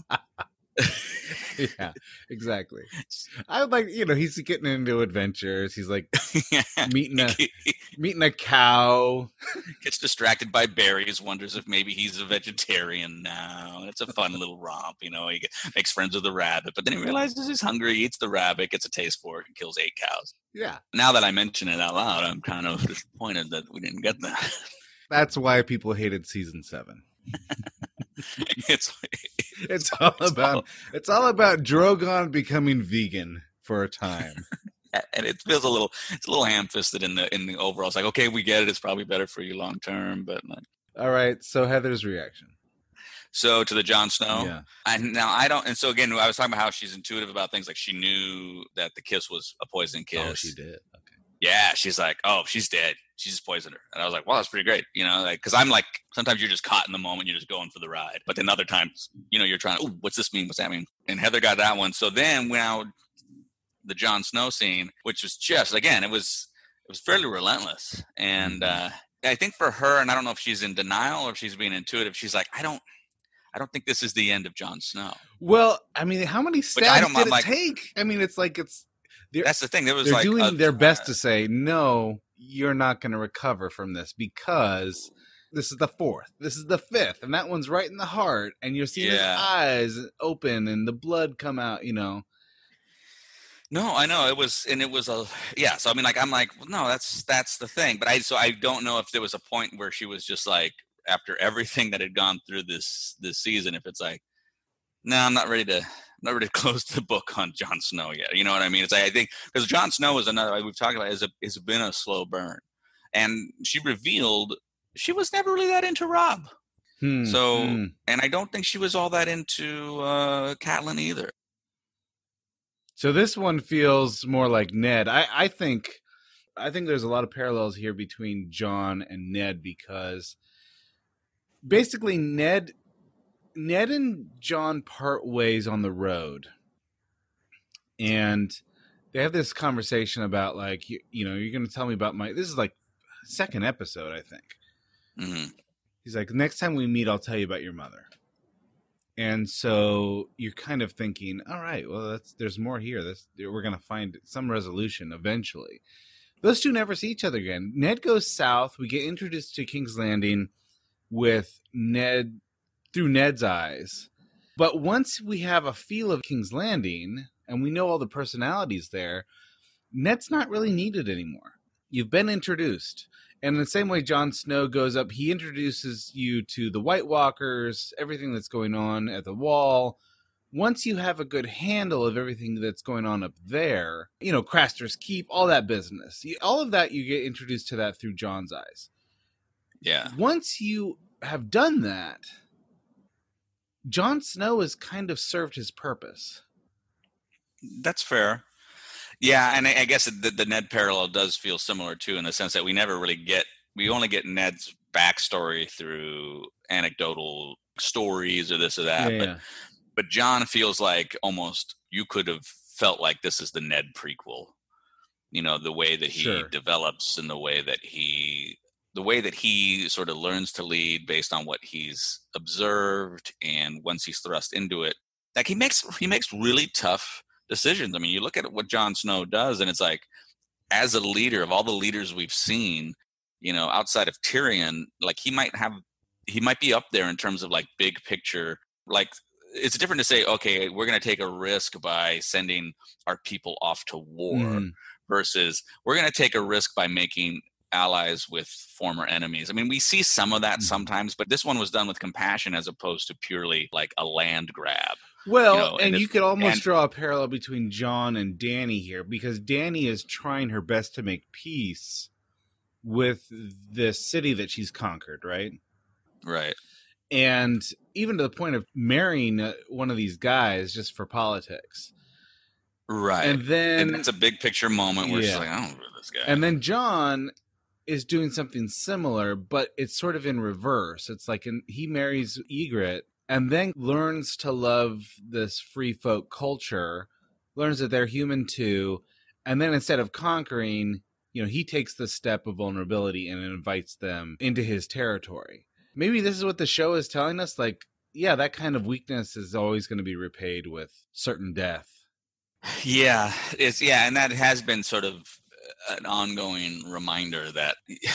Yeah, exactly. I would like, you know, he's getting into adventures. He's like meeting a meeting a cow. Gets distracted by berries. Wonders if maybe he's a vegetarian now. It's a fun little romp, you know. He gets, makes friends with the rabbit, but then he realizes he's hungry. He eats the rabbit, gets a taste for it, and kills eight cows. Yeah. Now that I mention it out loud, I'm kind of disappointed that we didn't get that. That's why people hated season seven. it's it's all about it's all about Drogon becoming vegan for a time. And it feels a little it's a little ham-fisted in the in the overall. It's like, okay, we get it. It's probably better for you long term, but like, all right. So Heather's reaction. So to the Jon Snow, yeah. And now I don't. And so again, I was talking about how she's intuitive about things. Like she knew that the kiss was a poison kiss. Oh, she did. Okay. Yeah, she's like, oh, she's dead. She just poisoned her. And I was like, well, that's pretty great. You know, like, because I'm like, sometimes you're just caught in the moment. You're just going for the ride. But then other times, you know, you're trying to, oh, what's this mean? What's that mean? And Heather got that one. So then when I would, the Jon Snow scene, which was just, again, it was, it was fairly relentless. And uh, I think for her, and I don't know if she's in denial or if she's being intuitive, she's like, I don't, I don't think this is the end of Jon Snow. Well, I mean, how many steps I don't, did I'm it like, take? I mean, it's like, it's, that's the thing. There was they're like doing a, their best to say, no, you're not going to recover from this because this is the fourth, this is the fifth, and that one's right in the heart, and you're seeing yeah. his eyes open and the blood come out, you know. No, I know it was, and it was a yeah. So I mean, like I'm like, well, no, that's that's the thing. But I so I don't know if there was a point where she was just like, after everything that had gone through this this season, if it's like, no, I'm not ready to, I'm not ready to close the book on Jon Snow yet. You know what I mean? It's like, I think because Jon Snow is another like we've talked about is a has been a slow burn, and she revealed she was never really that into Robb. Hmm, so, hmm. and I don't think she was all that into uh, Catelyn either. So this one feels more like Ned. I, I think, I think there's a lot of parallels here between Jon and Ned because basically Ned, Ned and Jon part ways on the road, and they have this conversation about like you, you know you're going to tell me about my. This is like second episode, I think. Mm-hmm. He's like, next time we meet, I'll tell you about your mother. And so you're kind of thinking, all right, well, that's, there's more here. This, we're going to find some resolution eventually. Those two never see each other again. Ned goes south. We get introduced to King's Landing with Ned through Ned's eyes. But once we have a feel of King's Landing and we know all the personalities there, Ned's not really needed anymore. You've been introduced. And in the same way Jon Snow goes up, he introduces you to the White Walkers, everything that's going on at the Wall. Once you have a good handle of everything that's going on up there, you know, Craster's Keep, all that business, all of that, you get introduced to that through Jon's eyes. Yeah. Once you have done that, Jon Snow has kind of served his purpose. That's fair. Yeah, and I, I guess the, the Ned parallel does feel similar too, in the sense that we never really get, we only get Ned's backstory through anecdotal stories or this or that. Yeah, but yeah. but Jon feels like almost you could have felt like this is the Ned prequel. You know, the way that he Sure. develops and the way that he, the way that he sort of learns to lead based on what he's observed, and once he's thrust into it, like he makes he makes really tough decisions. I mean, you look at what Jon Snow does, and it's like, as a leader of all the leaders we've seen, you know, outside of Tyrion, like he might have, he might be up there in terms of like big picture. Like it's different to say, okay, we're going to take a risk by sending our people off to war, Mm. versus we're going to take a risk by making allies with former enemies. I mean, we see some of that mm-hmm. sometimes, but this one was done with compassion as opposed to purely like a land grab. Well, you know, and, and you could almost and, draw a parallel between Jon and Dany here, because Dany is trying her best to make peace with the city that she's conquered, right? Right. And even to the point of marrying one of these guys just for politics. Right. And then and it's a big picture moment where yeah. she's like, I don't know this guy. And then Jon is doing something similar, but it's sort of in reverse. It's like in, he marries Ygritte and then learns to love this free folk culture, learns that they're human too. And then instead of conquering, you know, he takes the step of vulnerability and invites them into his territory. Maybe this is what the show is telling us. Like, yeah, that kind of weakness is always going to be repaid with certain death. Yeah, it's yeah, and that has been sort of an ongoing reminder that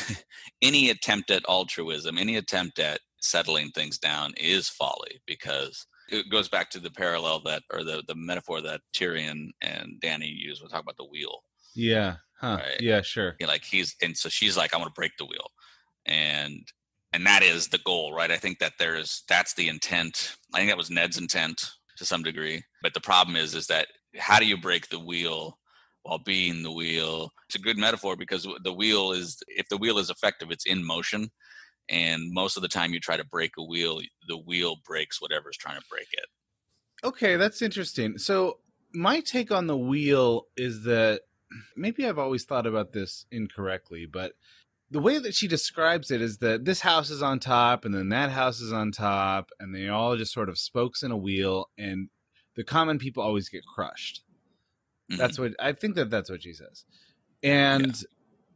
any attempt at altruism, any attempt at settling things down is folly, because it goes back to the parallel that, or the, the metaphor that Tyrion and Dany use when we talk about the wheel. Yeah. Huh. Right? Yeah, sure. You know, like he's, and so she's like, I want to break the wheel. And, and that is the goal, right? I think that there's, that's the intent. I think that was Ned's intent to some degree. But the problem is, is that how do you break the wheel while being the wheel? It's a good metaphor because the wheel is, if the wheel is effective, it's in motion. And most of the time you try to break a wheel, the wheel breaks whatever's trying to break it. Okay, that's interesting. So my take on the wheel is that maybe I've always thought about this incorrectly, but the way that she describes it is that this house is on top and then that house is on top and they all just sort of spokes in a wheel and the common people always get crushed. Mm-hmm. That's what I think that that's what she says. And yeah.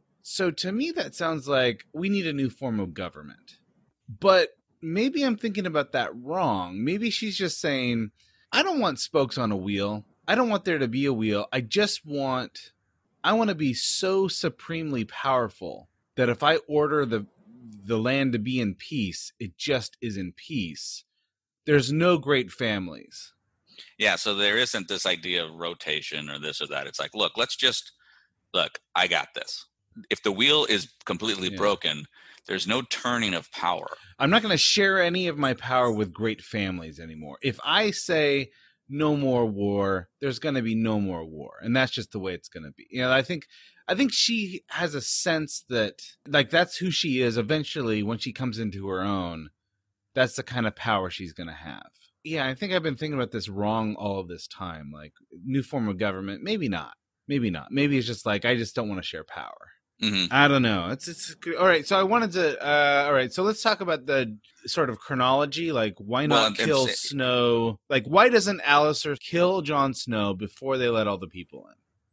So to me, that sounds like we need a new form of government. But maybe I'm thinking about that wrong. Maybe she's just saying, I don't want spokes on a wheel. I don't want there to be a wheel. I just want, I want to be so supremely powerful that if I order the the land to be in peace, it just is in peace. There's no great families. Yeah, so there isn't this idea of rotation or this or that. It's like, look, let's just, look, I got this. If the wheel is completely yeah. broken, there's no turning of power. I'm not going to share any of my power with great families anymore. If I say no more war, there's going to be no more war. And that's just the way it's going to be. You know, I think I think she has a sense that, like, that's who she is. Eventually, when she comes into her own, that's the kind of power she's going to have. Yeah, I think I've been thinking about this wrong all of this time. Like, new form of government, maybe not. Maybe not. Maybe it's just like, I just don't want to share power. Mm-hmm. I don't know. It's it's all right. So I wanted to. Uh, all right. So let's talk about the sort of chronology. Like, why not well, kill Snow? Like, why doesn't Alliser kill Jon Snow before they let all the people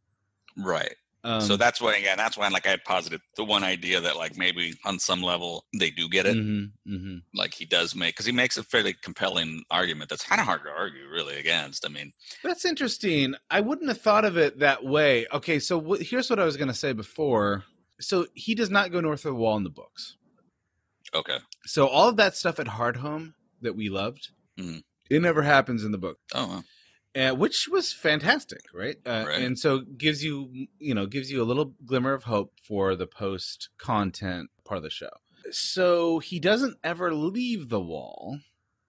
in? Right. Um, so that's why. Again, that's why. Like, I had posited the one idea that, like, maybe on some level they do get it. Mm-hmm, mm-hmm. Like he does make, because he makes a fairly compelling argument that's kind of hard to argue, really, against. I mean, that's interesting. I wouldn't have thought of it that way. Okay. So w- here's what I was going to say before. So he does not go north of the wall in the books. Okay. So all of that stuff at Hardhome that we loved, mm-hmm. it never happens in the book. Oh, wow. Uh, which was fantastic, right? Uh, right? And so gives you, you know, gives you a little glimmer of hope for the post content part of the show. So he doesn't ever leave the wall.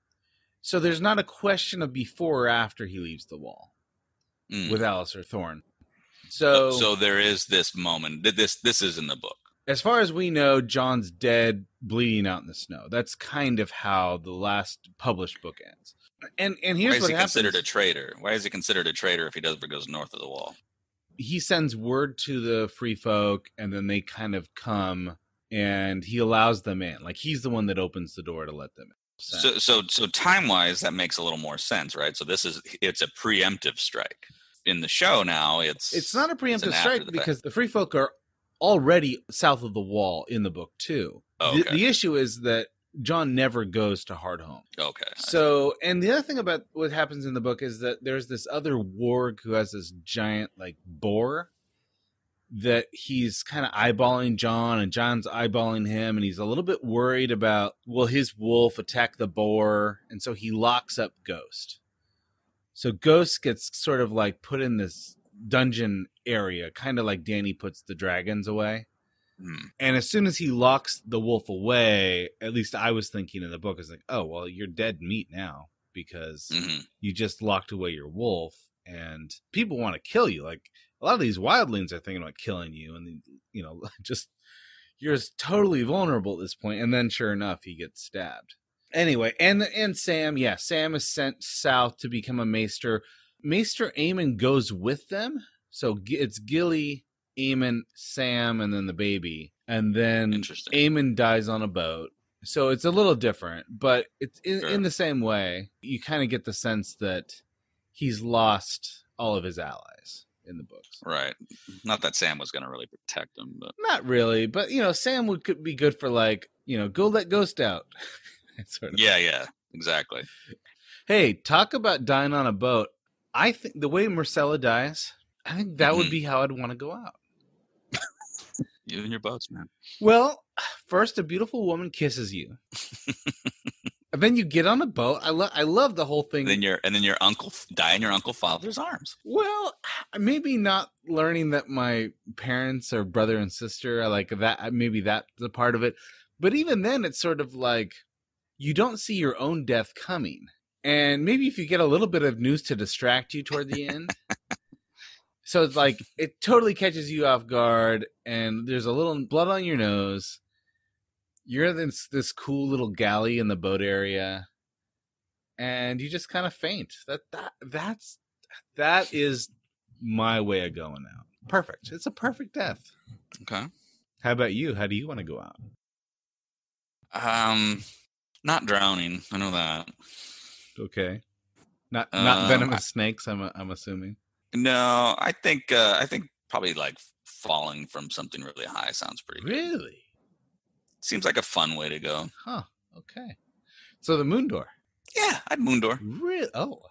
So there's not a question of before or after he leaves the wall mm. with Alliser Thorne. So, so there is this moment. This this is in the book. As far as we know, Jon's dead, bleeding out in the snow. That's kind of how the last published book ends. And and here's Why is what he happens. considered a traitor? Why is he considered a traitor if he does goes north of the wall? He sends word to the free folk, and then they kind of come, and he allows them in. Like, he's the one that opens the door to let them in. So so so time wise, that makes a little more sense, right? So this is it's a preemptive strike. In the show now, it's it's not a preemptive strike the because the free folk are already south of the wall in the book too. Oh, okay. the, the issue is that Jon never goes to Hardhome. Okay. So, and the other thing about what happens in the book is that there's this other warg who has this giant, like, boar that he's kind of eyeballing Jon, and Jon's eyeballing him, and he's a little bit worried about, will his wolf attack the boar? And so he locks up Ghost. So Ghost gets sort of, like, put in this dungeon area, kind of like Dany puts the dragons away. Hmm. And as soon as he locks the wolf away, at least I was thinking in the book, is like, oh, well, you're dead meat now because Mm-hmm. you just locked away your wolf and people want to kill you. Like a lot of these wildlings are thinking about killing you. And, you know, just you're totally vulnerable at this point. And then sure enough, he gets stabbed. Anyway, and and Sam, yeah, Sam is sent south to become a maester. Maester Aemon goes with them. So it's Gilly, Aemon, Sam, and then the baby. And then Interesting. Aemon dies on a boat. So it's a little different, but it's in, Sure. in the same way. You kind of get the sense that he's lost all of his allies in the books. Right. Not that Sam was going to really protect him, but Not really, but, you know, Sam would could be good for, like, you know, go let Ghost out. Sort of. yeah, yeah, exactly. Hey, talk about dying on a boat. I think the way Marcella dies, I think that would Mhm. be how I'd want to go out. You and your boats, man. Well, first a beautiful woman kisses you. And then you get on a boat. I love I love the whole thing. And then your and then your uncle die in your uncle father's arms. Well, maybe not learning that my parents are brother and sister, I like that, maybe that's a part of it. But even then it's sort of like you don't see your own death coming. And maybe if you get a little bit of news to distract you toward the end. So it's like it totally catches you off guard and there's a little blood on your nose. You're in this, this cool little galley in the boat area and you just kind of faint. That that that's that is my way of going out. Perfect. It's a perfect death. Okay. How about you? How do you want to go out? Um, not drowning. I know that. Okay. Not not Um, venomous I- snakes, I'm I'm assuming. No, I think uh, I think probably like falling from something really high sounds pretty good. Really? Seems like a fun way to go. Huh. Okay. So the moon door. Yeah, I'd moon door. Really? Oh.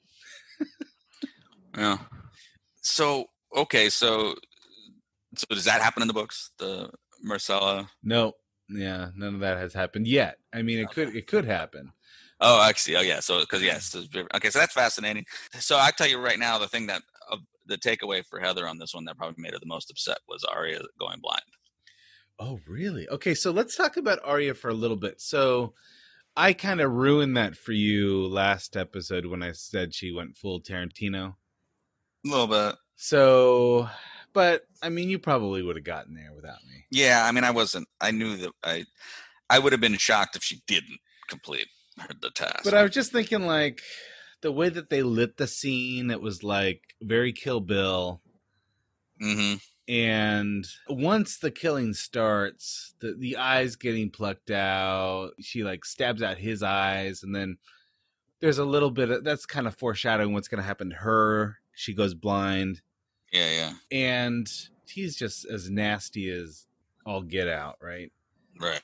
Yeah. So okay, so so does that happen in the books? The Marcella. No. Yeah, none of that has happened yet. I mean, it could it could happen. Oh, actually, oh yeah. So because yes, okay. So that's fascinating. So I tell you right now, the thing that uh, the takeaway for Heather on this one that probably made her the most upset was Arya going blind. Oh, really? Okay, so let's talk about Arya for a little bit. So I kind of ruined that for you last episode when I said she went full Tarantino. A little bit. So, but I mean, you probably would have gotten there without me. Yeah, I mean, I wasn't. I knew that I, I would have been shocked if she didn't complete her, the task. But I was just thinking, like, the way that they lit the scene, it was like very Kill Bill. Mm-hmm. And once the killing starts, the, the eyes getting plucked out, she like stabs out his eyes. And then there's a little bit of that's kind of foreshadowing what's going to happen to her. She goes blind. Yeah, yeah. And he's just as nasty as all get out, right? Right.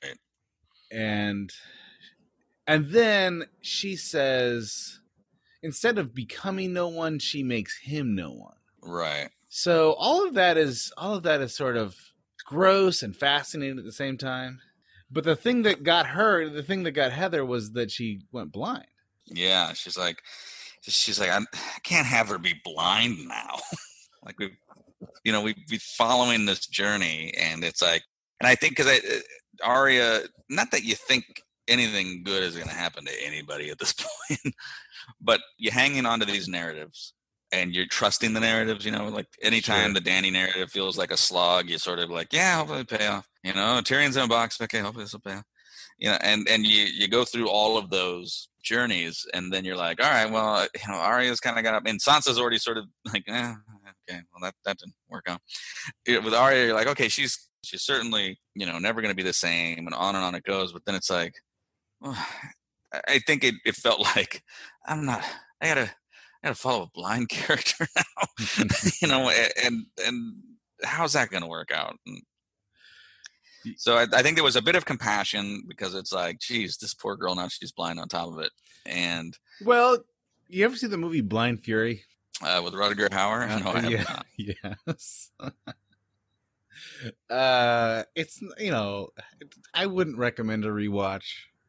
And and then she says, instead of becoming no one, she makes him no one. Right. So all of that is all of that is sort of gross and fascinating at the same time. But the thing that got her, the thing that got Heather was that she went blind. Yeah, she's like, she's like, I'm, I can't have her be blind now. Like we, you know, we be following this journey, and it's like, and I think because I, Arya, not that you think anything good is going to happen to anybody at this point, but you're hanging on to these narratives. And you're trusting the narratives, you know, like anytime Sure. the Dany narrative feels like a slog, you're sort of like, yeah, hopefully it'll pay off. You know, Tyrion's in a box. Okay, hopefully this will pay off. You know, and, and you, you go through all of those journeys and then you're like, all right, well, you know, Arya's kind of got up and Sansa's already sort of like, eh, okay, well, that, that didn't work out. It, with Arya, you're like, okay, she's, she's certainly, you know, never going to be the same and on and on it goes. But then it's like, oh, I think it, it felt like I'm not, I gotta, I gotta follow a blind character now, you know, and and how's that gonna work out? And so I, I think there was a bit of compassion because it's like, geez, this poor girl now she's blind on top of it. And Well, you ever see the movie Blind Fury? uh, with Rutger Hauer, no, I have yeah, not. yes. uh, it's you know, I wouldn't recommend a rewatch.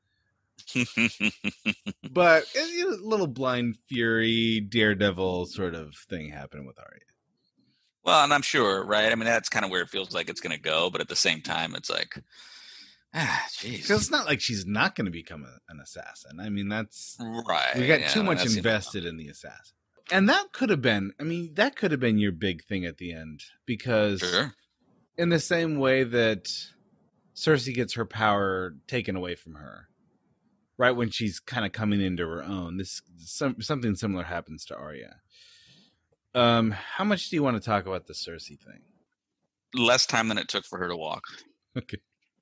But a little Blind Fury, Daredevil sort of thing happened with Arya. Well, and I'm sure, right? I mean, that's kind of where it feels like it's going to go, but at the same time, it's like, ah, jeez. Because it's not like she's not going to become a, an assassin. I mean, that's right. We got yeah, too much that's, invested in the assassin, and that could have been. I mean, that could have been your big thing at the end, because Sure. in the same way that Cersei gets her power taken away from her, right when she's kind of coming into her own, this some, something similar happens to Arya. Um, how much do you want to talk about the Cersei thing? Less time than it took for her to walk. Okay.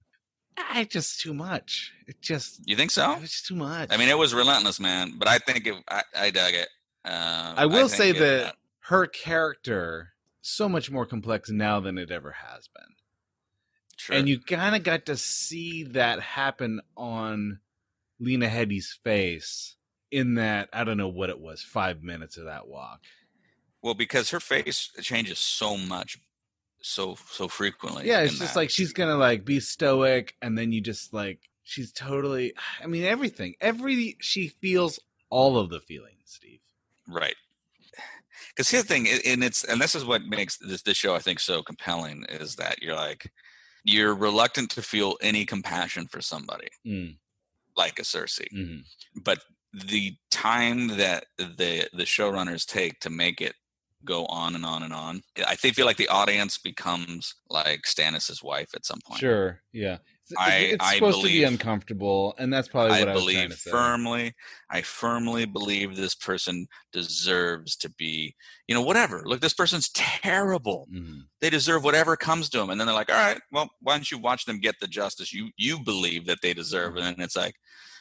I just too much. It just You think so? it was too much. I mean, it was relentless, man. But I think it, I, I dug it. Um, I will think say it- that her character so much more complex now than it ever has been. Sure. And you kind of got to see that happen on Lena Headey's face in that, I don't know what it was, five minutes of that walk. Well, because her face changes so much, so so frequently. Yeah, it's in just that. like she's gonna like be stoic, and then you just like she's totally. I mean, everything. Every she feels all of the feelings, Steve. Right. Because here's the thing, and it's and this is what makes this this show I think so compelling, is that you're like you're reluctant to feel any compassion for somebody Mm. like a Cersei, Mhm. but the time that the the showrunners take to make it go on and on and on, I think feel like the audience becomes like Stannis's wife at some point. Sure. Yeah. It's, I- it's I supposed to be believe- uncomfortable, and that's probably I what I, was trying believe to say. firmly, I firmly believe this person deserves to be, you know, whatever. Look, this person's terrible. Mhm. They deserve whatever comes to them. And then they're like, all right, well, why don't you watch them get the justice you you believe that they deserve? And then it's like,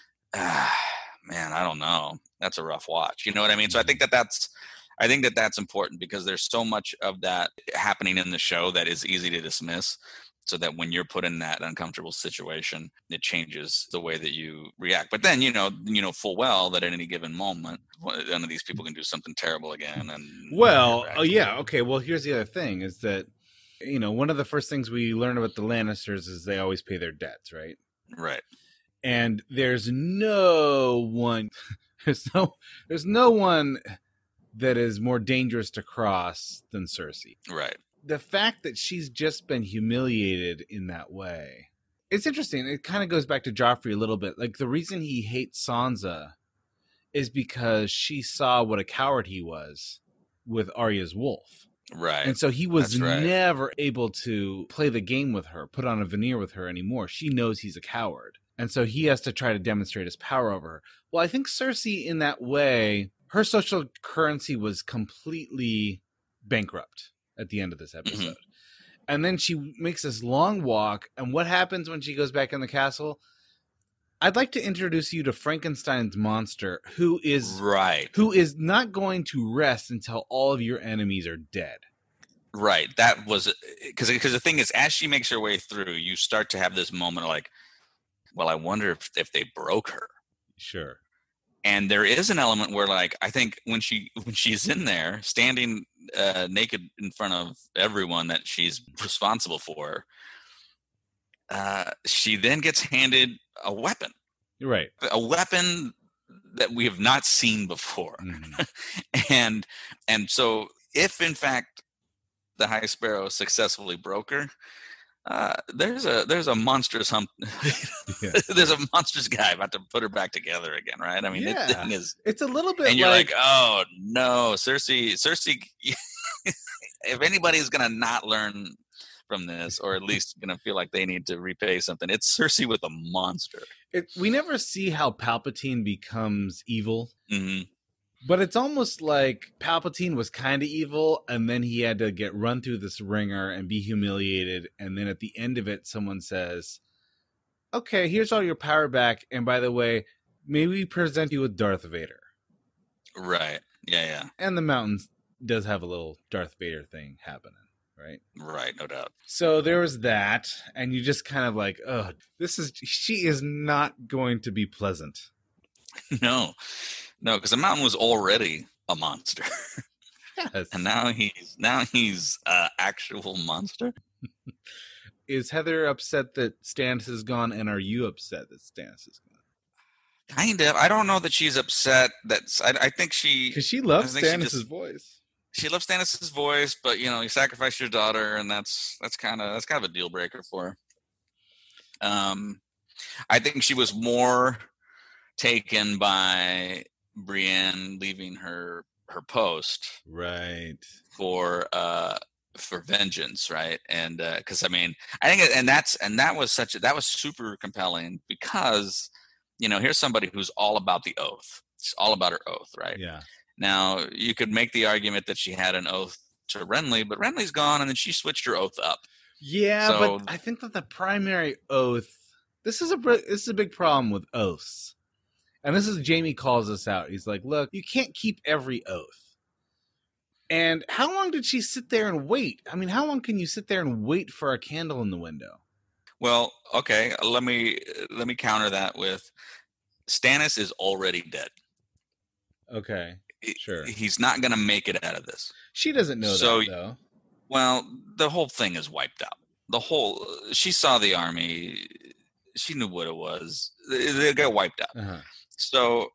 ah, man, I don't know. That's a rough watch. You know what I mean? So I think that that's, I think that that's important, because there's so much of that happening in the show that is easy to dismiss. So that when you're put in that uncomfortable situation, it changes the way that you react. But then, you know, you know full well that at any given moment, one of these people can do something terrible again. And Well, oh yeah, okay. Well, here's the other thing: is that you know one of the first things we learn about the Lannisters is they always pay their debts, right? right. And there's no one, there's no, there's no one that is more dangerous to cross than Cersei. Right. The fact that she's just been humiliated in that way, it's interesting. It kind of goes back to Joffrey a little bit. Like, the reason he hates Sansa is because she saw what a coward he was with Arya's wolf. Right. And so he was That's right. never able to play the game with her, put on a veneer with her anymore. She knows he's a coward. And so he has to try to demonstrate his power over her. Well, I think Cersei, in that way, her social currency was completely bankrupt at the end of this episode. Mm-hmm. And then she makes this long walk. And what happens when she goes back in the castle? I'd like to introduce you to Frankenstein's monster, who is right. who is not going to rest until all of your enemies are dead. Right. That was because because the thing is, as she makes her way through, you start to have this moment of like, well, I wonder if, if they broke her. Sure. And there is an element where, like, I think when she when she's in there, standing uh, naked in front of everyone that she's responsible for, uh, she then gets handed a weapon. You're right. A weapon that we have not seen before. Mm-hmm. and and so if in fact the High Sparrow successfully broke her, uh, there's a there's a monstrous hump. Yeah. There's a monstrous guy about to put her back together again, right? I mean, Yeah. it, thing is, It's a little bit and you're like, like, oh no, Cersei, Cersei. If anybody's gonna not learn from this, or at least gonna feel like they need to repay something, it's Cersei with a monster. it, we never see how Palpatine becomes evil. hmm But it's almost like Palpatine was kind of evil, and then he had to get run through this ringer and be humiliated. And then at the end of it, someone says, okay, here's all your power back. And by the way, maybe we present you with Darth Vader. Right. Yeah. Yeah. And the mountains does have a little Darth Vader thing happening, right? Right. No doubt. So there was that. And you just kind of like, oh, this is, she is not going to be pleasant. No. No, because the mountain was already a monster. Yes. And now he's now he's uh actual monster. Is Heather upset that Stannis is gone, and are you upset that Stannis is gone? Kind of. I don't know that she's upset. That's. I, I think she. Because she loves I think she Stannis' just- voice. she loves Stannis' voice, but you know, you sacrifice your daughter, and that's that's kind of that's kind of a deal breaker for her. Um, I think she was more taken by Brienne leaving her her post, right, for uh for vengeance, right? And because uh, I mean, I think, and that's and that was such a, that was super compelling because you know, here's somebody who's all about the oath. It's all about her oath, right? Yeah. Now you could make the argument that she had an oath to Renly, but Renly's gone, and then she switched her oath up. Yeah, so, but I think that the primary oath. This is a this is a big problem with oaths, and this is Jamie calls us out. He's like, "Look, you can't keep every oath." And how long did she sit there and wait? I mean, how long can you sit there and wait for a candle in the window? Well, okay, let me let me counter that with Stannis is already dead. Okay, sure. He's not going to make it out of this. She doesn't know so, that, though. Well, the whole thing is wiped out. The whole she saw the army. She knew what it was. They, they got wiped out. Uh-huh. So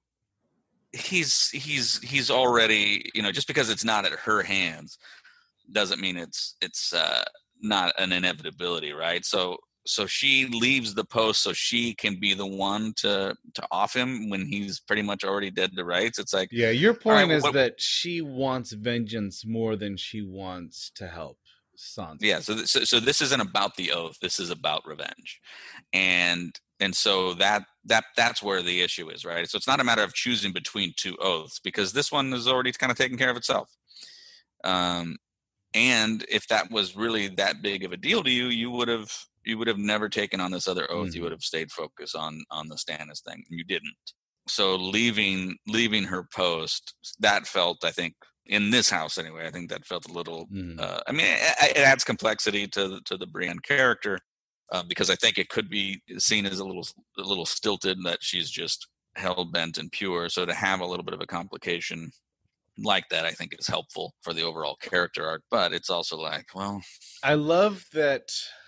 he's he's he's already, you know, just because it's not at her hands doesn't mean it's it's uh, not an inevitability, right? So so she leaves the post so she can be the one to to off him when he's pretty much already dead to rights. It's like, yeah, your point right, is what, that she wants vengeance more than she wants to help Sansa. Yeah, so, th- so so this isn't about the oath. This is about revenge, and and so that that that's where the issue is, right? So it's not a matter of choosing between two oaths because this one is already kind of taking care of itself. Um, and if that was really that big of a deal to you, you would have you would have never taken on this other oath. Mm-hmm. You would have stayed focused on on the Stannis thing. You didn't. So leaving leaving her post, that felt, I think, in this house anyway, I think that felt a little. Mm-hmm. Uh, I mean, it, it adds complexity to to the Brienne character. Uh, because I think it could be seen as a little a little stilted, that she's just hell-bent and pure. So to have a little bit of a complication like that, I think is helpful for the overall character arc. But it's also like, well, I love that.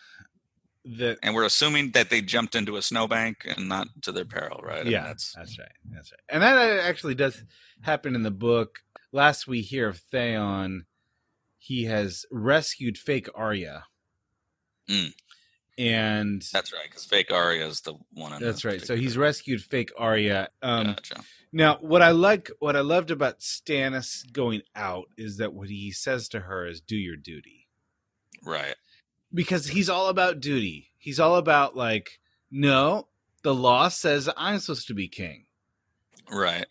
That and we're assuming that they jumped into a snowbank and not to their peril, right? Yeah, I mean, that's that's right. That's right. And that actually does happen in the book. Last we hear of Theon, he has rescued fake Arya. Mm. And that's right, because fake Arya is the one. That's right. So he's rescued fake Arya. Um, gotcha. Now, what I like, what I loved about Stannis going out is that what he says to her is, "Do your duty." Right. Because he's all about duty. He's all about like, no, the law says I'm supposed to be king. Right.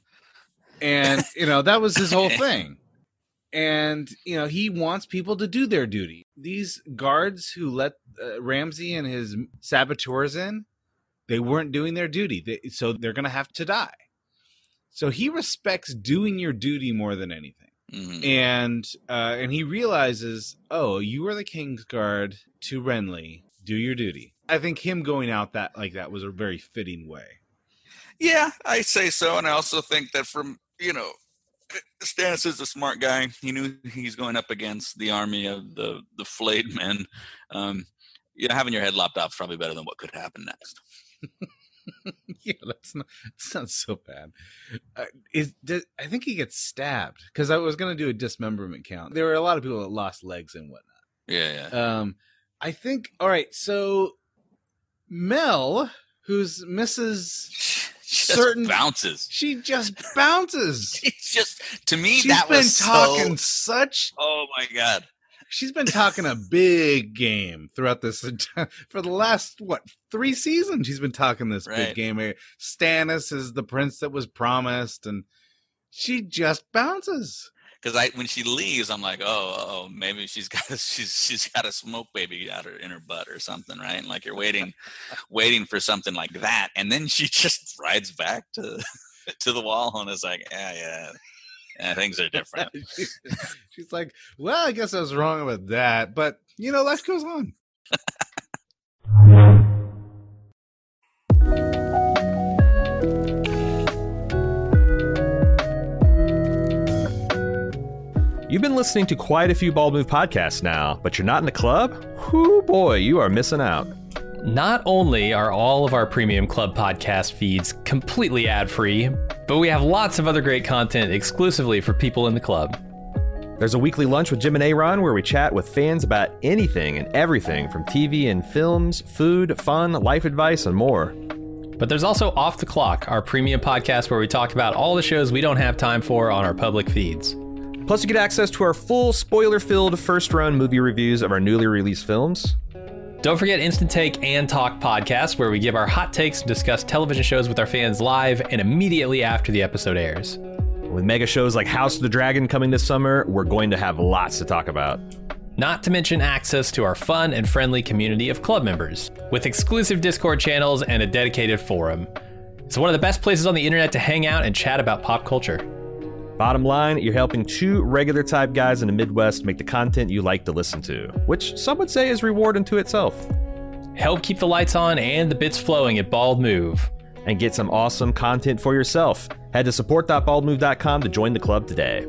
And you know that was his whole thing. And, you know, he wants people to do their duty. These guards who let uh, Ramsay and his saboteurs in, they weren't doing their duty. They, so they're going to have to die. So he respects doing your duty more than anything. Mm-hmm. And uh, and he realizes, oh, you are the King's Guard to Renly. Do your duty. I think him going out that like that was a very fitting way. Yeah, I say so. And I also think that from, you know, Stannis is a smart guy. He knew he's going up against the army of the the flayed men. Um, you know, having your head lopped off is probably better than what could happen next. Yeah, that's not. That sounds so bad. Uh, is does, I think he gets stabbed because I was going to do a dismemberment count. There were a lot of people that lost legs and whatnot. Yeah, yeah. Um, I think. All right, so Mel, who's Missus Just certain bounces. She just bounces. She's just to me She's that been was talking so, such. Oh my god. She's been talking a big game throughout this for the last what three seasons. She's been talking this right. big game. Stannis is the prince that was promised, and she just bounces. Because I, when she leaves, I'm like, oh, oh, maybe she's got a, she's she's got a smoke baby out her in her butt or something, right? And like you're waiting, waiting for something like that, and then she just rides back to to the wall and is like, yeah, yeah. Yeah, things are different. she's, she's like, well, I guess I was wrong about that, but you know, life goes on. You've been listening to quite a few Bald Move podcasts now, but you're not in the club? Whoo boy, you are missing out. Not only are all of our premium club podcast feeds completely ad-free, but we have lots of other great content exclusively for people in the club. There's a weekly lunch with Jim and Aaron where we chat with fans about anything and everything from T V and films, food, fun, life advice, and more. But there's also Off the Clock, our premium podcast where we talk about all the shows we don't have time for on our public feeds. Plus, you get access to our full spoiler-filled first-run movie reviews of our newly released films. Don't forget Instant Take and Talk podcast, where we give our hot takes and discuss television shows with our fans live and immediately after the episode airs. With mega shows like House of the Dragon coming this summer, we're going to have lots to talk about. Not to mention access to our fun and friendly community of club members, with exclusive Discord channels and a dedicated forum. It's one of the best places on the internet to hang out and chat about pop culture. Bottom line, you're helping two regular type guys in the Midwest make the content you like to listen to, which some would say is reward unto itself. Help keep the lights on and the bits flowing at Bald Move. And get some awesome content for yourself. Head to support dot bald move dot com to join the club today.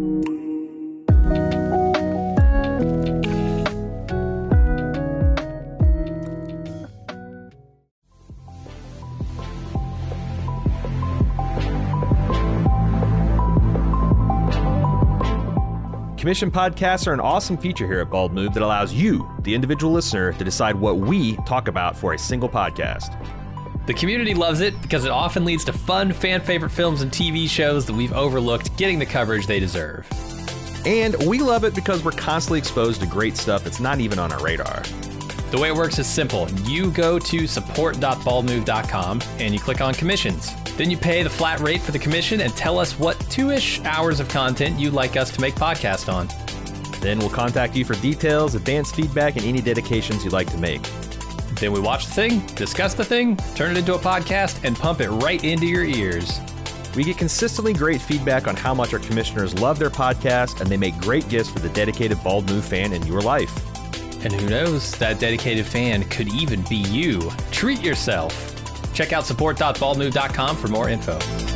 Commission podcasts are an awesome feature here at Bald Move that allows you, the individual listener, to decide what we talk about for a single podcast. The community loves it because it often leads to fun, fan-favorite films and T V shows that we've overlooked getting the coverage they deserve. And we love it because we're constantly exposed to great stuff that's not even on our radar. The way it works is simple. You go to support dot bald move dot com and you click on commissions. Then you pay the flat rate for the commission and tell us what two-ish hours of content you'd like us to make podcast on. Then we'll contact you for details, advanced feedback, and any dedications you'd like to make. Then we watch the thing, discuss the thing, turn it into a podcast, and pump it right into your ears. We get consistently great feedback on how much our commissioners love their podcast, and they make great gifts for the dedicated Bald Move fan in your life. And who knows, that dedicated fan could even be you. Treat yourself. Check out support dot bald move dot com for more info.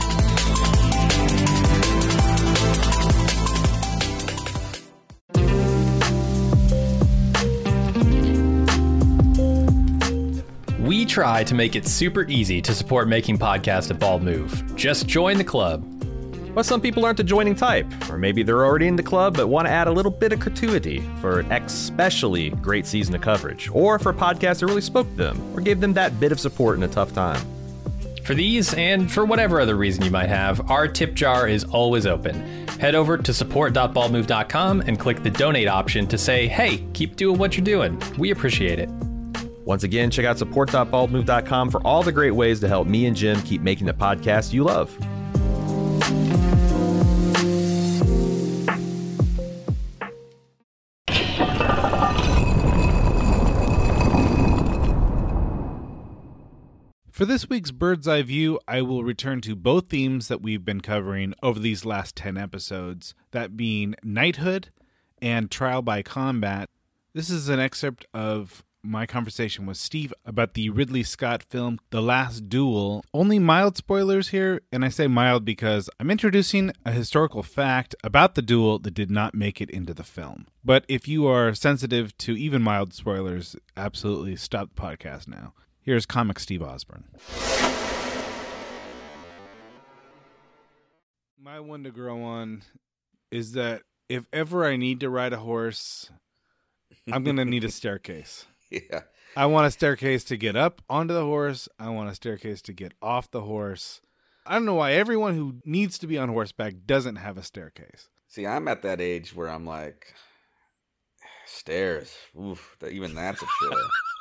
We try to make it super easy to support making podcasts at Bald Move. Just join the club. But some people aren't the joining type, or maybe they're already in the club but want to add a little bit of gratuity for an especially great season of coverage, or for a podcast that really spoke to them, or gave them that bit of support in a tough time. For these, and for whatever other reason you might have, our tip jar is always open. Head over to support dot bald move dot com and click the donate option to say, hey, keep doing what you're doing. We appreciate it. Once again, check out support dot bald move dot com for all the great ways to help me and Jim keep making the podcast you love. For this week's Bird's Eye View, I will return to both themes that we've been covering over these last ten episodes, that being knighthood and trial by combat. This is an excerpt of my conversation with Steve about the Ridley Scott film The Last Duel. Only mild spoilers here, and I say mild because I'm introducing a historical fact about the duel that did not make it into the film. But if you are sensitive to even mild spoilers, absolutely stop the podcast now. Here's comic Steve Osborne. My one to grow on is that if ever I need to ride a horse, I'm going to need a staircase. Yeah. I want a staircase to get up onto the horse. I want a staircase to get off the horse. I don't know why everyone who needs to be on horseback doesn't have a staircase. See, I'm at that age where I'm like, stairs. Oof, even that's a chore.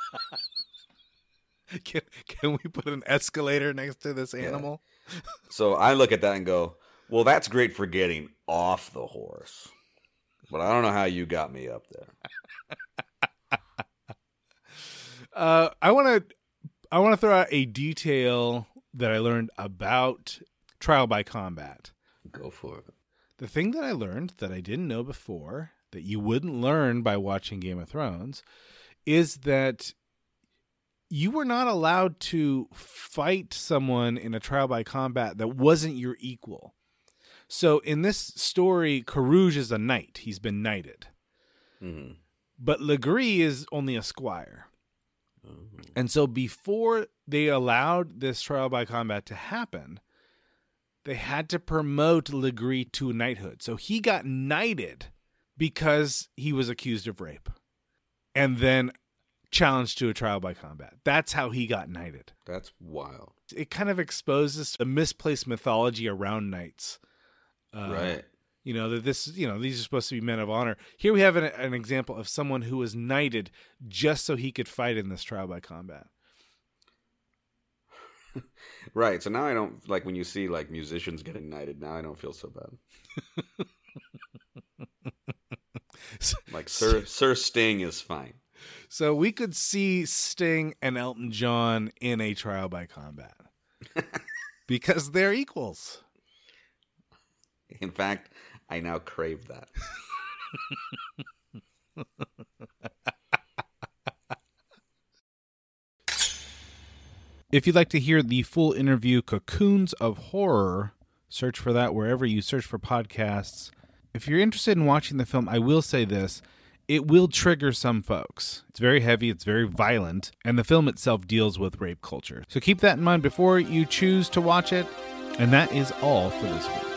Can, can we put an escalator next to this animal? Yeah. So I look at that and go, well, that's great for getting off the horse. But I don't know how you got me up there. uh, I want to I want to throw out a detail that I learned about trial by combat. Go for it. The thing that I learned that I didn't know before, that you wouldn't learn by watching Game of Thrones, is that you were not allowed to fight someone in a trial by combat that wasn't your equal. So in this story, Carouge is a knight. He's been knighted. Mm-hmm. But Legree is only a squire. Mm-hmm. And so before they allowed this trial by combat to happen, they had to promote Legree to knighthood. So he got knighted because he was accused of rape and then challenged to a trial by combat. That's how he got knighted. That's wild. It kind of exposes the misplaced mythology around knights. Uh, right. You know, that this, you know, these are supposed to be men of honor. Here we have an, an example of someone who was knighted just so he could fight in this trial by combat. Right. So now I don't, like when you see like musicians getting knighted, now I don't feel so bad. Like Sir Sir Sting is fine. So we could see Sting and Elton John in a trial by combat because they're equals. In fact, I now crave that. If you'd like to hear the full interview, Cocoons of Horror, search for that wherever you search for podcasts. If you're interested in watching the film, I will say this. It will trigger some folks. It's very heavy, it's very violent, and the film itself deals with rape culture. So keep that in mind before you choose to watch it. And that is all for this week.